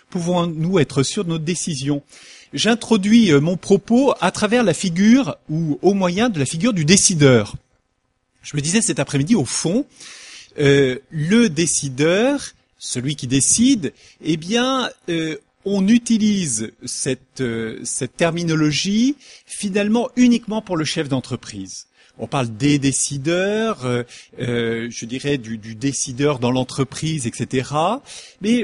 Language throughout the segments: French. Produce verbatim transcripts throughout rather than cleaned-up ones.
pouvons-nous être sûrs de nos décisions? J'introduis mon propos à travers la figure, ou au moyen de la figure du décideur. Je me disais cet après-midi, au fond, euh, le décideur, celui qui décide, eh bien, euh, on utilise cette, euh, cette terminologie finalement uniquement pour le chef d'entreprise. On parle des décideurs, euh, euh, je dirais du, du décideur dans l'entreprise, et cetera. Mais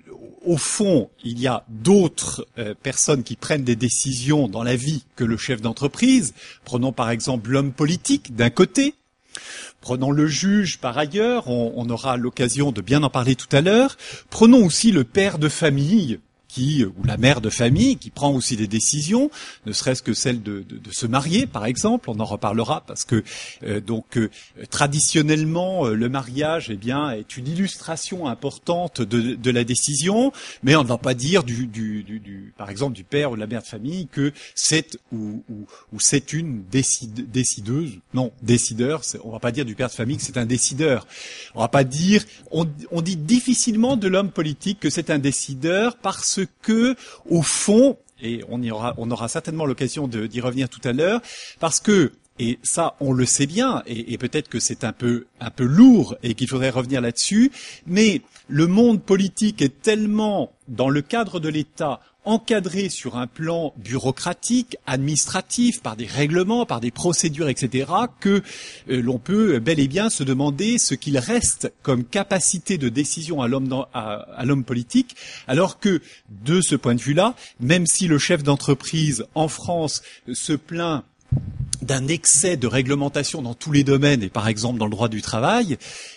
au fond, il y a d'autres euh, personnes qui prennent des décisions dans la vie que le chef d'entreprise. Prenons par exemple l'homme politique d'un côté. Prenons le juge par ailleurs, on, on aura l'occasion de bien en parler tout à l'heure. Prenons aussi le père de famille, qui, ou la mère de famille, qui prend aussi des décisions, ne serait-ce que celle de, de, de se marier, par exemple. On en reparlera parce que euh, donc euh, traditionnellement euh, le mariage, eh bien, est une illustration importante de, de la décision, mais on ne va pas dire du, du, du, du, par exemple, du père ou de la mère de famille que c'est ou, ou, ou c'est une décide, décideuse. Non, décideur. C'est, on va pas dire du père de famille que c'est un décideur. On va pas dire. On, on dit difficilement de l'homme politique que c'est un décideur parce que, au fond, et on y aura, on aura certainement l'occasion de, d'y revenir tout à l'heure, parce que, et ça, on le sait bien, et, et peut-être que c'est un peu, un peu lourd et qu'il faudrait revenir là-dessus, mais le monde politique est tellement, dans le cadre de l'État, encadré sur un plan bureaucratique, administratif, par des règlements, par des procédures, et cetera, que euh, l'on peut bel et bien se demander ce qu'il reste comme capacité de décision à l'homme, dans, à, à l'homme politique, alors que, de ce point de vue-là, même si le chef d'entreprise en France se plaint d'un excès de réglementation dans tous les domaines, et par exemple dans le droit du travail,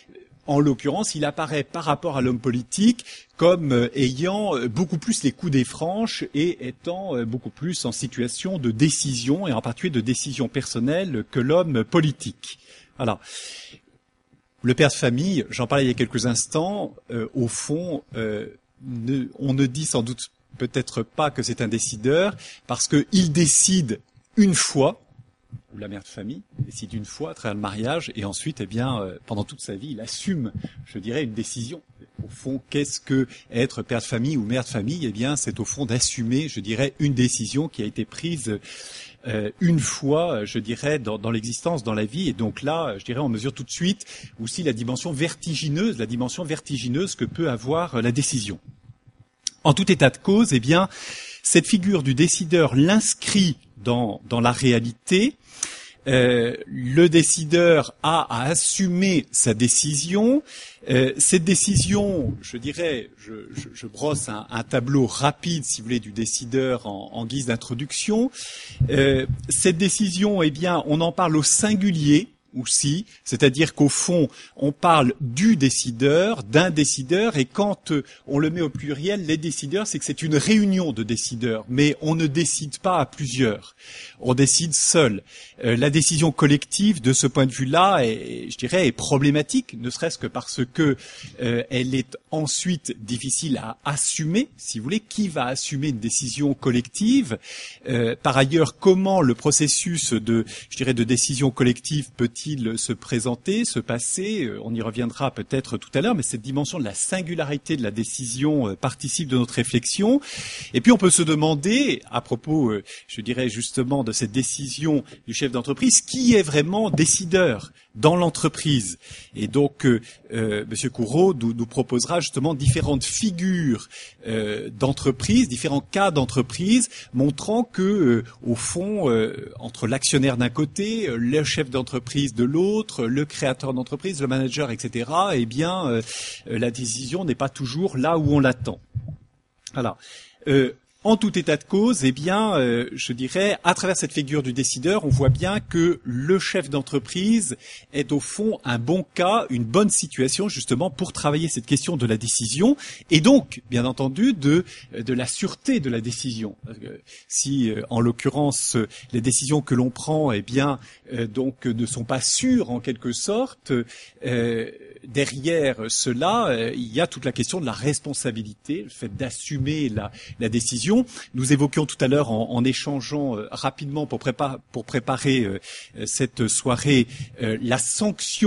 en l'occurrence, il apparaît par rapport à l'homme politique comme ayant beaucoup plus les coups des franches et étant beaucoup plus en situation de décision, et en particulier de décision personnelle, que l'homme politique. Voilà. Le père de famille, j'en parlais il y a quelques instants, euh, au fond, euh, ne, on ne dit sans doute peut-être pas que c'est un décideur, parce qu'il décide une fois, ou la mère de famille décide une fois à travers le mariage, et ensuite, eh bien, euh, pendant toute sa vie, il assume, je dirais, une décision. Au fond, qu'est-ce que être père de famille ou mère de famille? Eh bien, c'est au fond d'assumer, je dirais, une décision qui a été prise euh, une fois, je dirais, dans, dans l'existence, dans la vie. Et donc là, je dirais, on mesure tout de suite aussi la dimension vertigineuse, la dimension vertigineuse que peut avoir la décision. En tout état de cause, eh bien, cette figure du décideur l'inscrit dans, dans la réalité. Euh, le décideur a à assumer sa décision. Euh, cette décision, je dirais, je, je, je brosse un, un tableau rapide, si vous voulez, du décideur en, en guise d'introduction. Euh, cette décision, eh bien, on en parle au singulier aussi, c'est-à-dire qu'au fond, on parle du décideur, d'un décideur, et quand euh, on le met au pluriel, les décideurs, c'est que c'est une réunion de décideurs, mais on ne décide pas à plusieurs, on décide seul. Euh, la décision collective, de ce point de vue-là, est, je dirais, est problématique, ne serait-ce que parce que euh, elle est ensuite difficile à assumer, si vous voulez. Qui va assumer une décision collective? euh, Par ailleurs, comment le processus de, je dirais, de décision collective peut-il se présenter, se passer? On y reviendra peut-être tout à l'heure, mais cette dimension de la singularité de la décision participe de notre réflexion. Et puis on peut se demander, à propos, je dirais justement, de cette décision du chef d'entreprise, qui est vraiment décideur dans l'entreprise? Et donc, euh, euh, Monsieur Courreau nous, nous proposera justement différentes figures euh, d'entreprise, différents cas d'entreprise, montrant que, euh, au fond, euh, entre l'actionnaire d'un côté, le chef d'entreprise de l'autre, le créateur d'entreprise, le manager, et cetera, eh bien, euh, la décision n'est pas toujours là où on l'attend. Voilà. Euh, En tout état de cause, eh bien, euh, je dirais, à travers cette figure du décideur, on voit bien que le chef d'entreprise est au fond un bon cas, une bonne situation justement pour travailler cette question de la décision et donc, bien entendu, de de la sûreté de la décision. Parce que si, euh, en l'occurrence, les décisions que l'on prend, eh bien, euh, donc, ne sont pas sûres en quelque sorte. Euh, Derrière cela, euh, il y a toute la question de la responsabilité, le fait d'assumer la, la décision. Nous évoquions tout à l'heure, en, en échangeant euh, rapidement pour, prépa- pour préparer euh, cette soirée, euh, la sanction,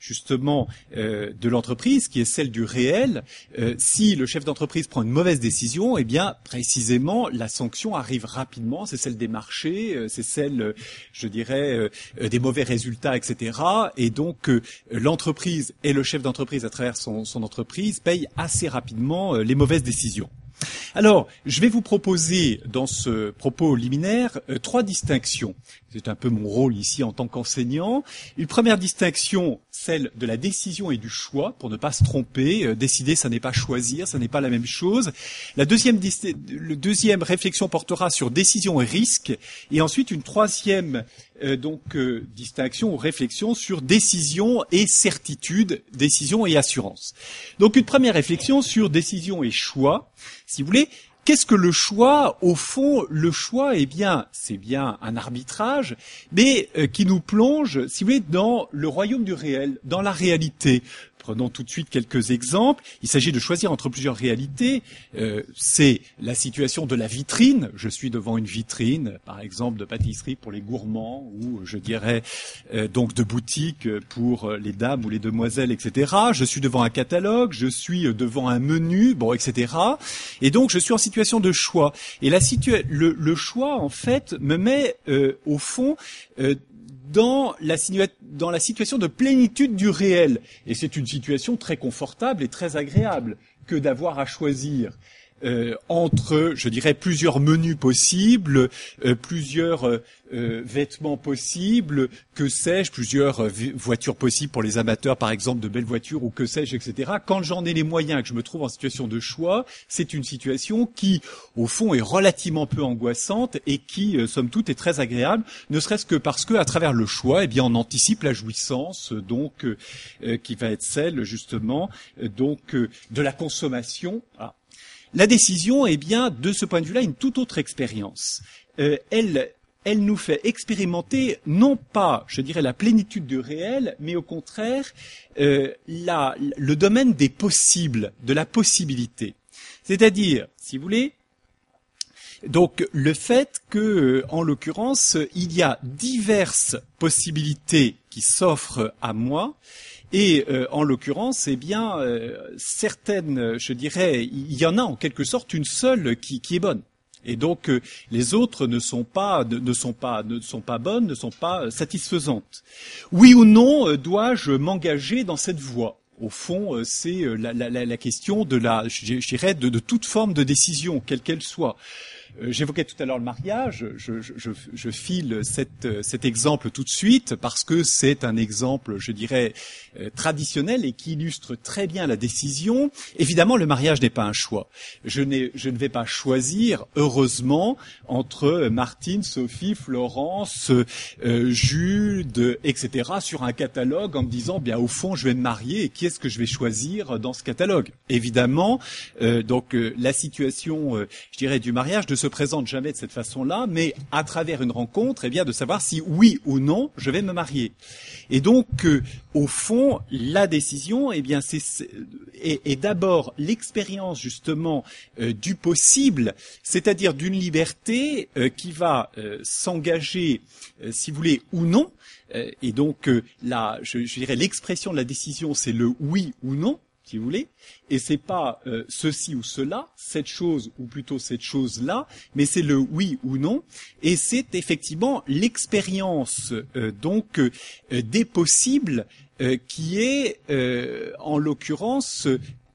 justement euh, de l'entreprise, qui est celle du réel. Euh, si le chef d'entreprise prend une mauvaise décision, eh bien précisément la sanction arrive rapidement. C'est celle des marchés, euh, c'est celle, euh, je dirais, euh, des mauvais résultats, et cetera. Et donc euh, l'entreprise et le chef d'entreprise à travers son, son entreprise payent assez rapidement euh, les mauvaises décisions. Alors, je vais vous proposer dans ce propos liminaire euh, trois distinctions. C'est un peu mon rôle ici en tant qu'enseignant. Une première distinction, celle de la décision et du choix, pour ne pas se tromper. Euh, décider, ça n'est pas choisir, ça n'est pas la même chose. La deuxième, le deuxième réflexion portera sur décision et risque. Et ensuite, une troisième euh, donc euh, distinction ou réflexion sur décision et certitude, décision et assurance. Donc, une première réflexion sur décision et choix. Si vous voulez, qu'est-ce que le choix? Au fond, le choix, eh bien, c'est bien un arbitrage, mais euh, qui nous plonge, si vous voulez, dans le royaume du réel, dans la réalité. Prenons tout de suite quelques exemples. Il s'agit de choisir entre plusieurs réalités. Euh, c'est la situation de la vitrine. Je suis devant une vitrine, par exemple, de pâtisserie pour les gourmands, ou je dirais euh, donc de boutique pour les dames ou les demoiselles, et cetera. Je suis devant un catalogue, je suis devant un menu, bon, et cetera. Et donc, je suis en situation de choix. Et la situa- le, le choix, en fait, me met euh, au fond euh, dans la, dans la situation de plénitude du réel. Et c'est une situation très confortable et très agréable que d'avoir à choisir euh, entre, je dirais, plusieurs menus possibles, euh, plusieurs euh, vêtements possibles, que sais-je, plusieurs euh, voitures possibles pour les amateurs, par exemple, de belles voitures, ou que sais-je, et cetera. Quand j'en ai les moyens et que je me trouve en situation de choix, c'est une situation qui, au fond, est relativement peu angoissante et qui, euh, somme toute, est très agréable, ne serait-ce que parce que, à travers le choix, eh bien, on anticipe la jouissance, euh, donc, euh, euh, qui va être celle, justement, euh, donc, euh, de la consommation. Ah. La décision, eh bien, de ce point de vue-là, une toute autre expérience. Euh, elle, elle nous fait expérimenter non pas, je dirais, la plénitude du réel, mais au contraire, euh, la, le domaine des possibles, de la possibilité. C'est-à-dire, si vous voulez, donc le fait que, en l'occurrence, il y a diverses possibilités qui s'offrent à moi. Et euh, en l'occurrence, eh bien, euh, certaines, je dirais, il y en a en quelque sorte une seule qui, qui est bonne. Et donc euh, les autres ne sont pas, ne, ne sont pas, ne sont pas bonnes, ne sont pas satisfaisantes. Oui ou non, euh, dois-je m'engager dans cette voie? Au fond, euh, c'est euh, la, la, la question de la, je dirais, de, de toute forme de décision, quelle qu'elle soit. Euh, j'évoquais tout à l'heure le mariage, je, je, je, je file cette, cet exemple tout de suite parce que c'est un exemple, je dirais, euh, traditionnel et qui illustre très bien la décision. Évidemment, le mariage n'est pas un choix. Je, n'ai, je ne vais pas choisir, heureusement, entre Martine, Sophie, Florence, euh, Jude, et cetera sur un catalogue en me disant, bien au fond, je vais me marier et qui est-ce que je vais choisir dans ce catalogue? Évidemment, euh, donc euh, la situation, euh, je dirais, du mariage de se présente jamais de cette façon-là, mais à travers une rencontre, eh bien, de savoir si oui ou non je vais me marier. Et donc, euh, au fond, la décision, eh bien, c'est, c'est est, est d'abord l'expérience justement euh, du possible, c'est-à-dire d'une liberté euh, qui va euh, s'engager, euh, si vous voulez, ou non. Euh, et donc, euh, là, je, je dirais, l'expression de la décision, c'est le oui ou non, si vous voulez, et c'est pas euh, ceci ou cela, cette chose ou plutôt cette chose-là, mais c'est le oui ou non, et c'est effectivement l'expérience euh, donc euh, des possibles euh, qui est euh, en l'occurrence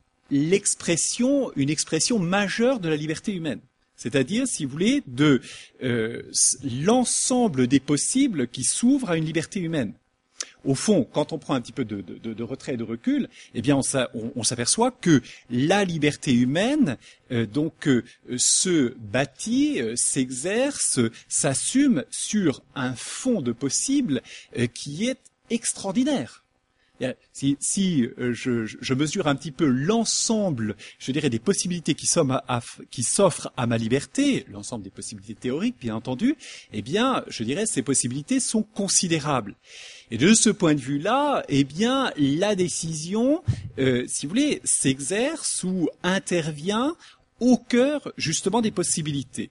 l'expression, une expression majeure de la liberté humaine. C'est-à-dire, si vous voulez, de euh, l'ensemble des possibles qui s'ouvrent à une liberté humaine. Au fond, quand on prend un petit peu de, de, de retrait et de recul, eh bien, on, on, on s'aperçoit que la liberté humaine, euh, donc, euh, se bâtit, euh, s'exerce, s'assume sur un fond de possible euh, qui est extraordinaire. Si, si euh, je, je mesure un petit peu l'ensemble, je dirais, des possibilités qui, à, à, qui s'offrent à ma liberté, l'ensemble des possibilités théoriques, bien entendu, eh bien, je dirais, ces possibilités sont considérables. Et de ce point de vue-là, eh bien, la décision, euh, si vous voulez, s'exerce ou intervient au cœur, justement, des possibilités.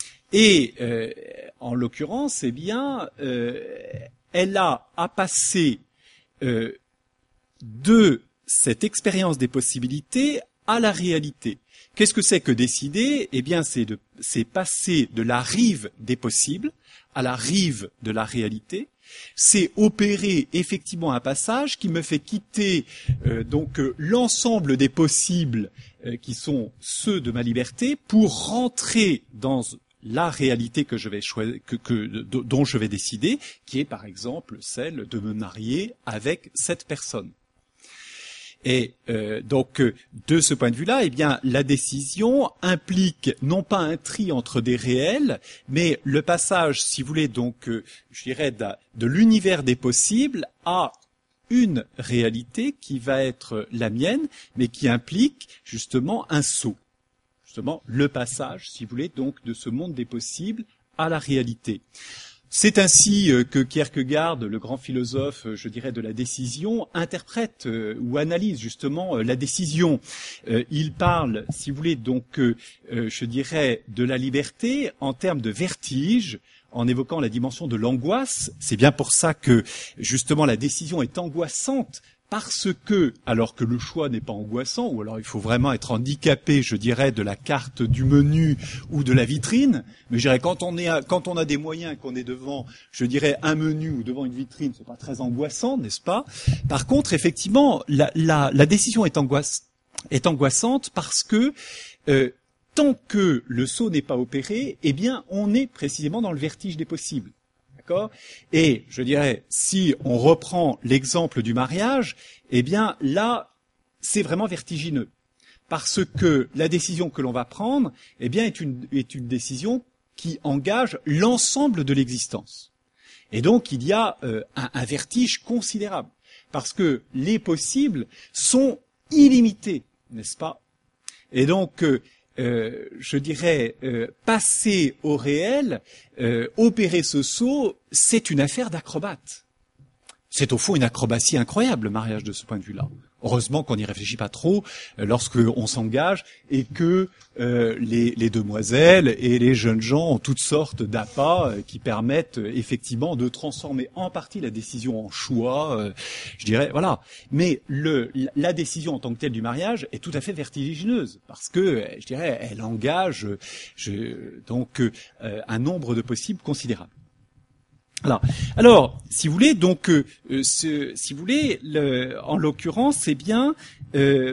Et, euh, en l'occurrence, eh bien, euh, elle a à passer euh, de cette expérience des possibilités à la réalité. Qu'est-ce que c'est que décider? Eh bien, c'est de, c'est passer de la rive des possibles à la rive de la réalité. C'est opérer effectivement un passage qui me fait quitter euh, donc euh, l'ensemble des possibles euh, qui sont ceux de ma liberté pour rentrer dans la réalité que je vais choisir, que, que, dont je vais décider, qui est par exemple celle de me marier avec cette personne. Et euh, donc, euh, de ce point de vue-là, eh bien, la décision implique non pas un tri entre des réels, mais le passage, si vous voulez, donc, euh, je dirais, de, de l'univers des possibles à une réalité qui va être la mienne, mais qui implique justement un saut. Justement, le passage, si vous voulez, donc, de ce monde des possibles à la réalité. C'est ainsi que Kierkegaard, le grand philosophe, je dirais, de la décision, interprète ou analyse justement la décision. Il parle, si vous voulez, donc, je dirais, de la liberté en termes de vertige, en évoquant la dimension de l'angoisse. C'est bien pour ça que, justement, la décision est angoissante, parce que, alors que le choix n'est pas angoissant, ou alors il faut vraiment être handicapé, je dirais, de la carte du menu ou de la vitrine, mais je dirais, quand on est, à, quand on a des moyens, qu'on est devant, je dirais, un menu ou devant une vitrine, c'est pas très angoissant, n'est-ce pas? Par contre, effectivement, la, la, la décision est, angoisse, est angoissante parce que, euh, tant que le saut n'est pas opéré, eh bien, on est précisément dans le vertige des possibles. Et je dirais, si on reprend l'exemple du mariage, eh bien là, c'est vraiment vertigineux. Parce que la décision que l'on va prendre, eh bien, est une, est une décision qui engage l'ensemble de l'existence. Et donc, il y a euh, un, un vertige considérable. Parce que les possibles sont illimités, n'est-ce pas? Et donc, euh, Euh, je dirais, euh, passer au réel, euh, opérer ce saut, c'est une affaire d'acrobate. C'est au fond une acrobatie incroyable, le mariage, de ce point de vue-là. Heureusement qu'on n'y réfléchit pas trop euh, lorsqu'on s'engage et que euh, les, les demoiselles et les jeunes gens ont toutes sortes d'appâts euh, qui permettent euh, effectivement de transformer en partie la décision en choix, euh, je dirais, voilà. Mais le, la décision en tant que telle du mariage est tout à fait vertigineuse parce que, je dirais, elle engage je, donc euh, un nombre de possibles considérable. Alors, alors, si vous voulez, donc, euh, ce, si vous voulez, le, en l'occurrence, c'est bien euh,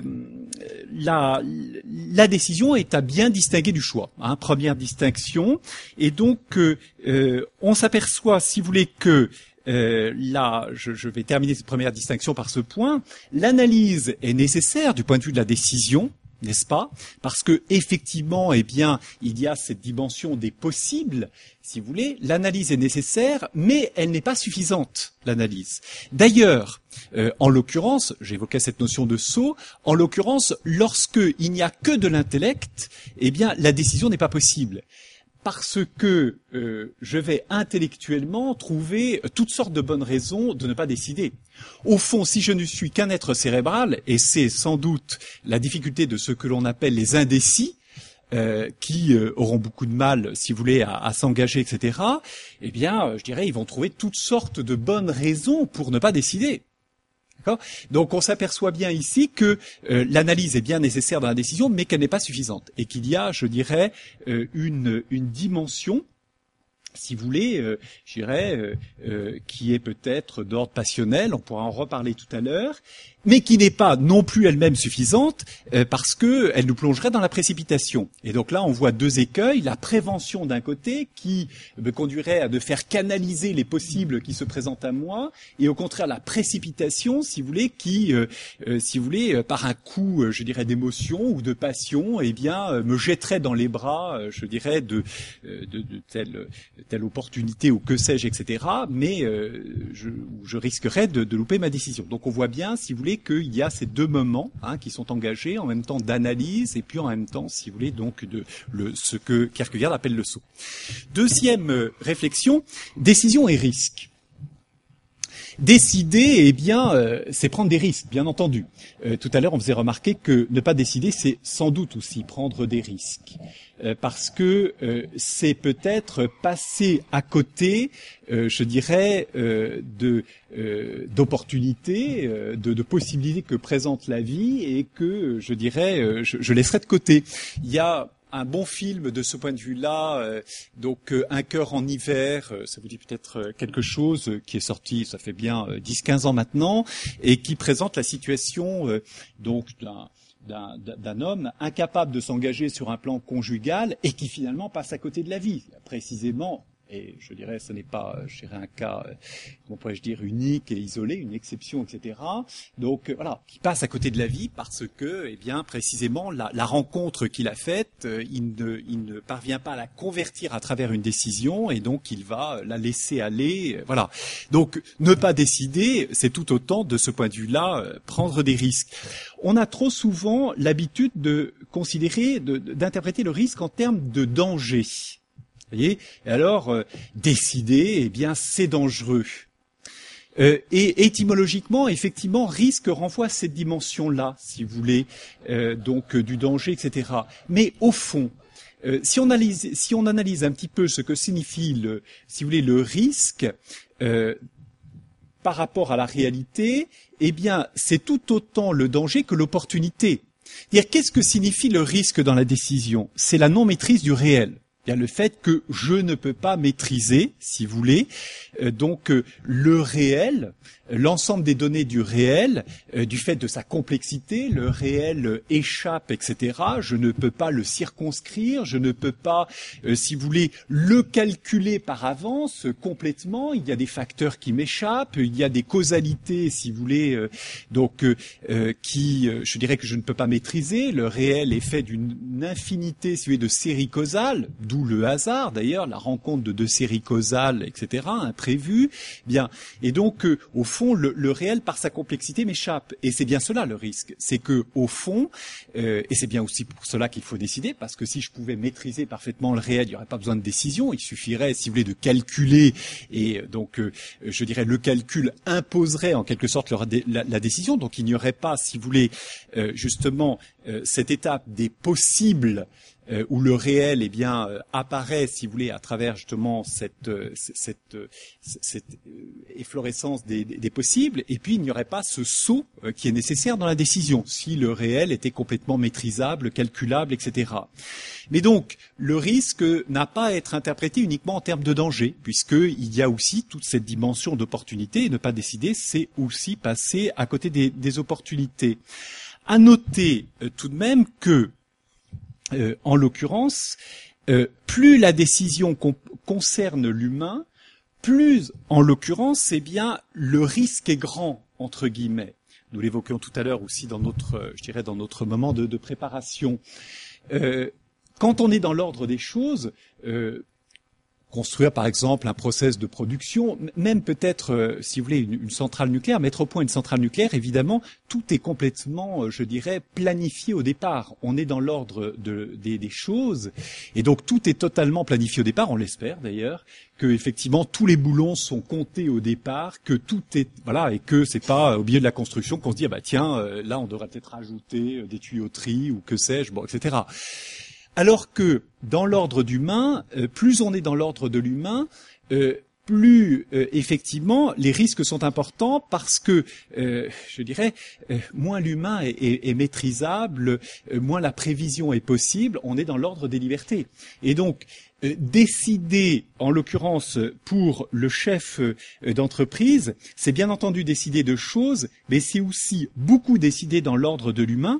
la, la décision est à bien distinguer du choix. Hein, première distinction, et donc euh, euh, on s'aperçoit, si vous voulez, que euh, là, je, je vais terminer cette première distinction par ce point. L'analyse est nécessaire du point de vue de la décision, n'est-ce pas? Parce que effectivement, eh bien, il y a cette dimension des possibles. Si vous voulez, l'analyse est nécessaire, mais elle n'est pas suffisante, l'analyse. D'ailleurs, euh, en l'occurrence, j'évoquais cette notion de saut, en l'occurrence, lorsqu'il n'y a que de l'intellect, eh bien, la décision n'est pas possible. Parce que euh, je vais intellectuellement trouver toutes sortes de bonnes raisons de ne pas décider. Au fond, si je ne suis qu'un être cérébral, et c'est sans doute la difficulté de ce que l'on appelle les indécis, euh, qui euh, auront beaucoup de mal, si vous voulez, à, à s'engager, et cetera, eh bien, euh, je dirais, ils vont trouver toutes sortes de bonnes raisons pour ne pas décider. D'accord ? Donc on s'aperçoit bien ici que euh, l'analyse est bien nécessaire dans la décision, mais qu'elle n'est pas suffisante. Et qu'il y a, je dirais, euh, une, une dimension, si vous voulez, euh, je dirais, euh, euh, qui est peut-être d'ordre passionnel, on pourra en reparler tout à l'heure, mais qui n'est pas non plus elle-même suffisante euh, parce que elle nous plongerait dans la précipitation. Et donc là, on voit deux écueils, la prévention d'un côté qui me conduirait à de faire canaliser les possibles qui se présentent à moi, et au contraire la précipitation, si vous voulez, qui, euh, euh, si vous voulez, euh, par un coup, euh, je dirais, d'émotion ou de passion, eh bien, euh, me jetterait dans les bras, euh, je dirais, de, euh, de, de telle, telle opportunité ou que sais-je, et cetera. Mais euh, je, je risquerais de, de louper ma décision. Donc on voit bien, si vous voulez, qu'il y a ces deux moments hein, qui sont engagés en même temps d'analyse et puis en même temps, si vous voulez, donc de le, ce que Kierkegaard appelle le saut. Deuxième euh, réflexion, décision et risque. Décider, eh bien, euh, c'est prendre des risques, bien entendu. Euh, tout à l'heure, on faisait remarquer que ne pas décider, c'est sans doute aussi prendre des risques. Euh, parce que euh, c'est peut-être passer à côté, euh, je dirais, euh, de euh, d'opportunités, euh, de, de possibilités que présente la vie et que, je dirais, euh, je, je laisserai de côté. Il y a un bon film de ce point de vue-là, euh, donc euh, Un cœur en hiver, euh, ça vous dit peut-être euh, quelque chose, euh, qui est sorti, ça fait bien euh, dix quinze ans maintenant, et qui présente la situation euh, donc d'un d'un, d'un homme incapable de s'engager sur un plan conjugal et qui finalement passe à côté de la vie, précisément. Et je dirais, ce n'est pas, je dirais, un cas, comment pourrais-je dire, unique et isolé, une exception, et cetera. Donc voilà, qui passe à côté de la vie parce que, eh bien, précisément, la, la rencontre qu'il a faite, il ne, il ne parvient pas à la convertir à travers une décision et donc il va la laisser aller. Voilà. Donc ne pas décider, c'est tout autant de ce point de vue-là prendre des risques. On a trop souvent l'habitude de considérer, de, d'interpréter le risque en termes de danger. Vous voyez ? Et alors, euh, décider, eh bien, c'est dangereux. Euh, et étymologiquement, effectivement, risque renvoie à cette dimension-là, si vous voulez, euh, donc euh, du danger, et cetera. Mais au fond, euh, si on analyse, si on analyse un petit peu ce que signifie le, si vous voulez, le risque euh, par rapport à la réalité, eh bien, c'est tout autant le danger que l'opportunité. C'est-à-dire, qu'est-ce que signifie le risque dans la décision ? C'est la non-maîtrise du réel. Il y a le fait que je ne peux pas maîtriser, si vous voulez, euh, donc euh, le réel, l'ensemble des données du réel, euh, du fait de sa complexité, le réel euh, échappe, et cetera. Je ne peux pas le circonscrire, je ne peux pas, euh, si vous voulez, le calculer par avance euh, complètement. Il y a des facteurs qui m'échappent, il y a des causalités, si vous voulez, euh, donc euh, euh, qui, euh, je dirais que je ne peux pas maîtriser. Le réel est fait d'une infinité, si vous voulez, de séries causales. D'où le hasard, d'ailleurs, la rencontre de deux séries causales, et cetera, imprévues. Bien, et donc, euh, au fond, le, le réel, par sa complexité, m'échappe. Et c'est bien cela, le risque. C'est que, au fond, euh, et c'est bien aussi pour cela qu'il faut décider, parce que si je pouvais maîtriser parfaitement le réel, il n'y aurait pas besoin de décision. Il suffirait, si vous voulez, de calculer. Et donc, euh, je dirais, le calcul imposerait, en quelque sorte, la, la, la décision. Donc, il n'y aurait pas, si vous voulez, euh, justement, euh, cette étape des possibles, Euh, où le réel, eh bien, euh, apparaît, si vous voulez, à travers justement cette, euh, cette, euh, cette euh, efflorescence des, des, des possibles. Et puis, il n'y aurait pas ce saut euh, qui est nécessaire dans la décision, si le réel était complètement maîtrisable, calculable, et cetera. Mais donc, le risque n'a pas à être interprété uniquement en termes de danger, puisqu'il y a aussi toute cette dimension d'opportunité. Et ne pas décider, c'est aussi passer à côté des, des opportunités. À noter euh, tout de même que Euh, en l'occurrence, euh, plus la décision con- concerne l'humain, plus, en l'occurrence, eh bien, le risque est grand, entre guillemets. Nous l'évoquions tout à l'heure aussi dans notre, je dirais, dans notre moment de, de préparation. Euh, quand on est dans l'ordre des choses, euh, construire par exemple un process de production, même peut-être, euh, si vous voulez, une, une centrale nucléaire, mettre au point une centrale nucléaire, évidemment, tout est complètement, euh, je dirais, planifié au départ. On est dans l'ordre de, des, des choses, et donc tout est totalement planifié au départ, on l'espère d'ailleurs, que effectivement tous les boulons sont comptés au départ, que tout est, voilà, et que c'est pas au milieu de la construction qu'on se dit, ah bah tiens, euh, là on devrait peut-être rajouter euh, des tuyauteries, ou que sais-je, bon, et cetera. Alors que dans l'ordre d'humain, euh, plus on est dans l'ordre de l'humain, euh, plus euh, effectivement les risques sont importants parce que, euh, je dirais, euh, moins l'humain est, est, est maîtrisable, euh, moins la prévision est possible, on est dans l'ordre des libertés. Et donc, euh, décider, en l'occurrence pour le chef euh, d'entreprise, c'est bien entendu décider de choses, mais c'est aussi beaucoup décider dans l'ordre de l'humain.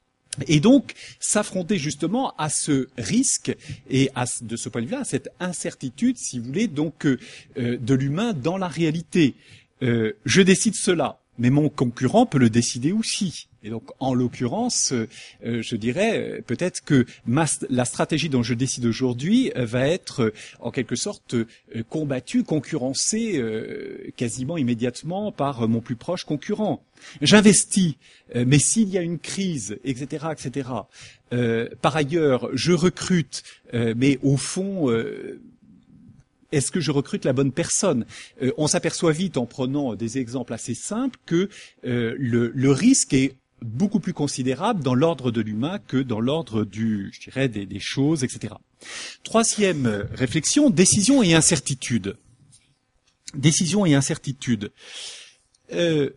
Et donc, s'affronter justement à ce risque et à, de ce point de vue-là, à cette incertitude, si vous voulez, donc euh, de l'humain dans la réalité. Euh, je décide cela, mais mon concurrent peut le décider aussi. Et donc, en l'occurrence, euh, je dirais peut-être que ma, la stratégie dont je décide aujourd'hui euh, va être, euh, en quelque sorte, euh, combattue, concurrencée euh, quasiment immédiatement par euh, mon plus proche concurrent. J'investis, euh, mais s'il y a une crise, et cetera, et cetera. Euh, par ailleurs, je recrute, euh, mais au fond, euh, est-ce que je recrute la bonne personne? euh, On s'aperçoit vite en prenant des exemples assez simples que euh, le, le risque est beaucoup plus considérable dans l'ordre de l'humain que dans l'ordre du, je dirais, des, des choses, et cetera. Troisième réflexion, décision et incertitude. Décision et incertitude. Euh,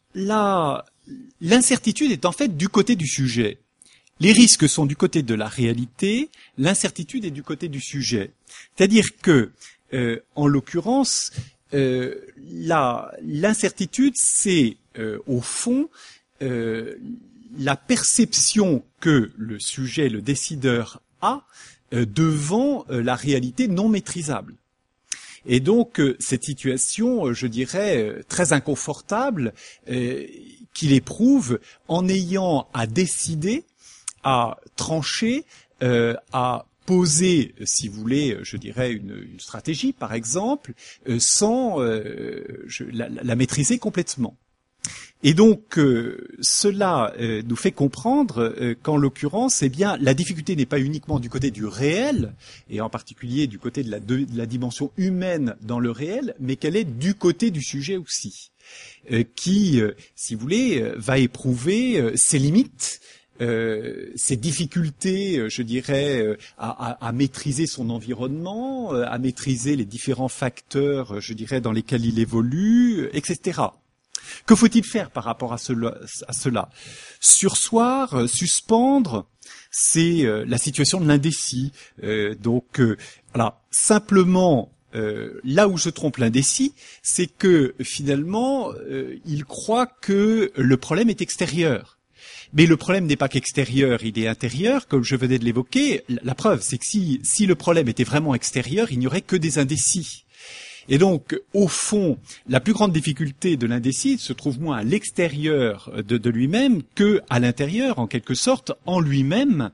la, l'incertitude est en fait du côté du sujet. Les risques sont du côté de la réalité, l'incertitude est du côté du sujet. C'est-à-dire que, euh, en l'occurrence, euh, la, l'incertitude, c'est euh, au fond euh, la perception que le sujet, le décideur a euh, devant euh, la réalité non maîtrisable. Et donc, euh, cette situation, euh, je dirais, euh, très inconfortable, euh, qu'il éprouve en ayant à décider, à trancher, euh, à poser, si vous voulez, je dirais, une, une stratégie, par exemple, euh, sans euh, je, la, la maîtriser complètement. Et donc, euh, cela euh, nous fait comprendre euh, qu'en l'occurrence, eh bien, la difficulté n'est pas uniquement du côté du réel, et en particulier du côté de la, de, de la dimension humaine dans le réel, mais qu'elle est du côté du sujet aussi, euh, qui, euh, si vous voulez, euh, va éprouver euh, ses limites, Euh, ses difficultés, euh, je dirais, euh, à, à, à maîtriser son environnement, euh, à maîtriser les différents facteurs, euh, je dirais, dans lesquels il évolue, euh, et cetera. Que faut-il faire par rapport à cela, à cela Surseoir, euh, suspendre, c'est euh, la situation de l'indécis. Euh, donc, euh, voilà, simplement. Euh, là où se trompe l'indécis, c'est que finalement, euh, il croit que le problème est extérieur. Mais le problème n'est pas qu'extérieur, il est intérieur, comme je venais de l'évoquer. La preuve, c'est que si, si le problème était vraiment extérieur, il n'y aurait que des indécis. Et donc, au fond, la plus grande difficulté de l'indécis se trouve moins à l'extérieur de, de lui-même que à l'intérieur, en quelque sorte, en lui-même.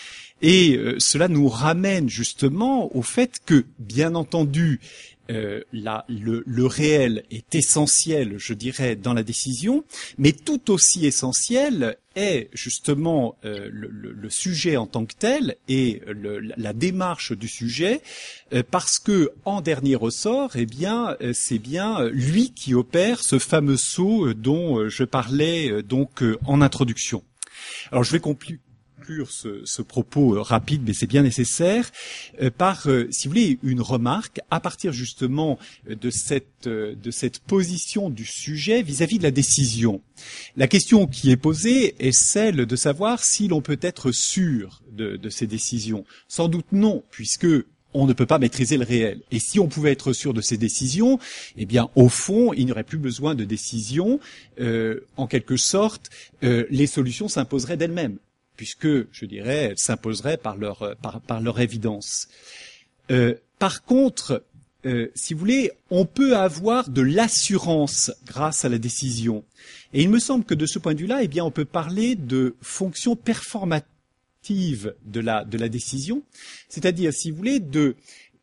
Et euh, cela nous ramène justement au fait que, bien entendu, Euh, la, le, le réel est essentiel, je dirais, dans la décision, mais tout aussi essentiel est justement euh, le, le, le sujet en tant que tel et le, la démarche du sujet, euh, parce que en dernier ressort, eh bien, euh, c'est bien lui qui opère ce fameux saut dont euh, je parlais euh, donc euh, en introduction. Alors, je vais conclure. Ce, ce propos euh, rapide, mais c'est bien nécessaire, euh, par, euh, si vous voulez, une remarque à partir justement de cette, euh, de cette position du sujet vis-à-vis de la décision. La question qui est posée est celle de savoir si l'on peut être sûr de, de ces décisions. Sans doute non, puisque on ne peut pas maîtriser le réel. Et si on pouvait être sûr de ces décisions, eh bien, au fond, il n'y aurait plus besoin de décisions. Euh, en quelque sorte, euh, les solutions s'imposeraient d'elles-mêmes, puisque, je dirais, elles s'imposeraient par leur, par, par leur évidence. Euh, par contre, euh, si vous voulez, on peut avoir de l'assurance grâce à la décision. Et il me semble que de ce point de vue-là, eh bien, on peut parler de fonction performative de la, de la décision, c'est-à-dire, si vous voulez, de,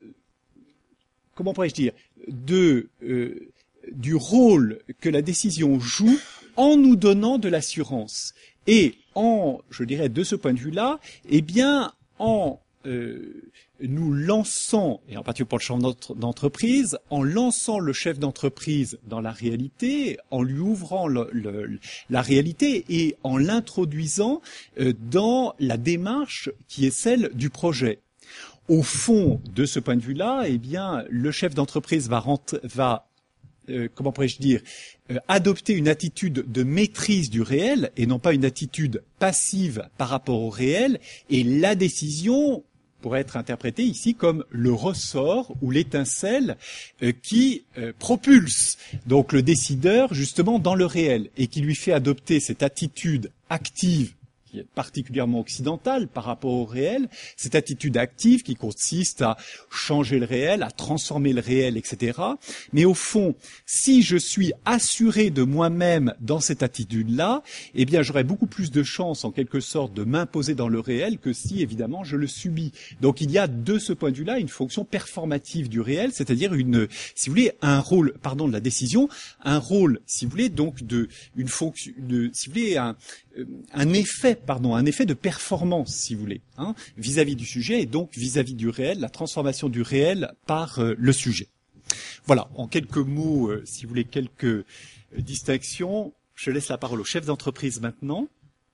comment pourrais-je dire, de, euh, du rôle que la décision joue en nous donnant de l'assurance. Et en, je dirais, de ce point de vue-là, eh bien, en euh, nous lançant, et en particulier pour le champ d'entreprise, en lançant le chef d'entreprise dans la réalité, en lui ouvrant le, le, la réalité et en l'introduisant euh, dans la démarche qui est celle du projet. Au fond, de ce point de vue-là, eh bien, le chef d'entreprise va rentrer, va Euh, comment pourrais-je dire, euh, adopter une attitude de maîtrise du réel et non pas une attitude passive par rapport au réel, et la décision pourrait être interprétée ici comme le ressort ou l'étincelle euh, qui euh, propulse donc le décideur justement dans le réel et qui lui fait adopter cette attitude active qui est particulièrement occidentale par rapport au réel, cette attitude active qui consiste à changer le réel, à transformer le réel, et cetera. Mais au fond, si je suis assuré de moi-même dans cette attitude-là, eh bien, j'aurai beaucoup plus de chances, en quelque sorte, de m'imposer dans le réel que si, évidemment, je le subis. Donc, il y a, de ce point de vue-là, une fonction performative du réel, c'est-à-dire une, si vous voulez, un rôle, pardon, de la décision, un rôle, si vous voulez, donc de, une fonction, de, si vous voulez, un, un effet pardon, un effet de performance, si vous voulez, hein, vis-à-vis du sujet et donc vis-à-vis du réel, la transformation du réel par euh, le sujet. Voilà, en quelques mots, euh, si vous voulez, quelques euh, distinctions. Je laisse la parole au chef d'entreprise maintenant.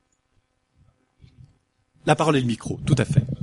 La parole et le micro, tout à fait.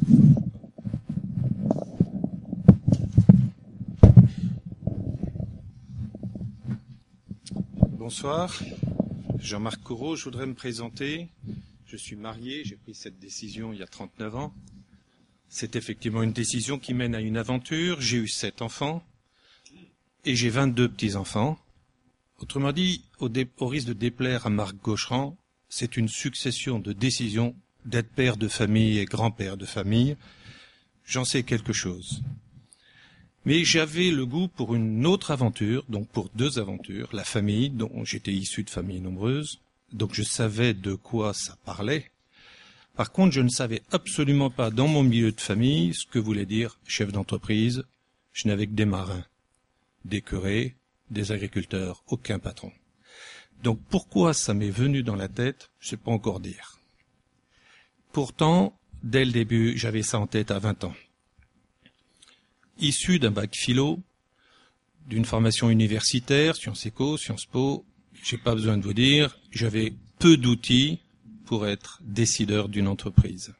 Bonsoir, Jean-Marc Corot, je voudrais me présenter. Je suis marié, j'ai pris cette décision il y a trente-neuf ans. C'est effectivement une décision qui mène à une aventure. J'ai eu sept enfants et j'ai vingt-deux petits-enfants. Autrement dit, au, dé- au risque de déplaire à Marc Gaucherand, c'est une succession de décisions d'être père de famille et grand-père de famille. J'en sais quelque chose. Mais j'avais le goût pour une autre aventure, donc pour deux aventures, la famille, dont j'étais issu de familles nombreuses, donc je savais de quoi ça parlait. Par contre, je ne savais absolument pas dans mon milieu de famille ce que voulait dire chef d'entreprise. Je n'avais que des marins, des curés, des agriculteurs, aucun patron. Donc pourquoi ça m'est venu dans la tête, je ne sais pas encore dire. Pourtant, dès le début, j'avais ça en tête à vingt ans. Issu d'un bac philo, d'une formation universitaire, Sciences Éco, Sciences Po, j'ai pas besoin de vous dire, j'avais peu d'outils pour être décideur d'une entreprise.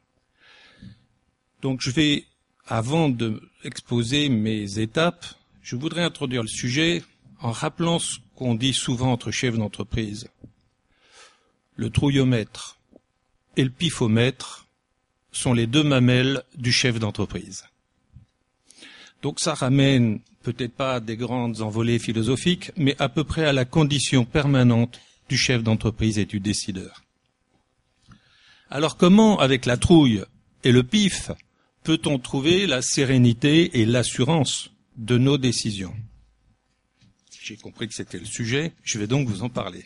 Donc je vais, avant de exposer mes étapes, je voudrais introduire le sujet en rappelant ce qu'on dit souvent entre chefs d'entreprise. Le trouillomètre et le pifomètre sont les deux mamelles du chef d'entreprise. Donc ça ramène peut-être pas à des grandes envolées philosophiques, mais à peu près à la condition permanente du chef d'entreprise et du décideur. Alors comment, avec la trouille et le pif, peut-on trouver la sérénité et l'assurance de nos décisions? J'ai compris que c'était le sujet, je vais donc vous en parler.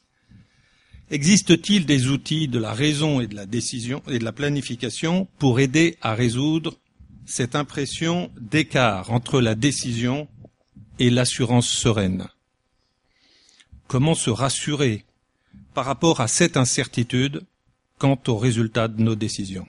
Existe-t-il des outils de la raison et de la décision et de la planification pour aider à résoudre cette impression d'écart entre la décision et l'assurance sereine? Comment se rassurer par rapport à cette incertitude quant au résultat de nos décisions?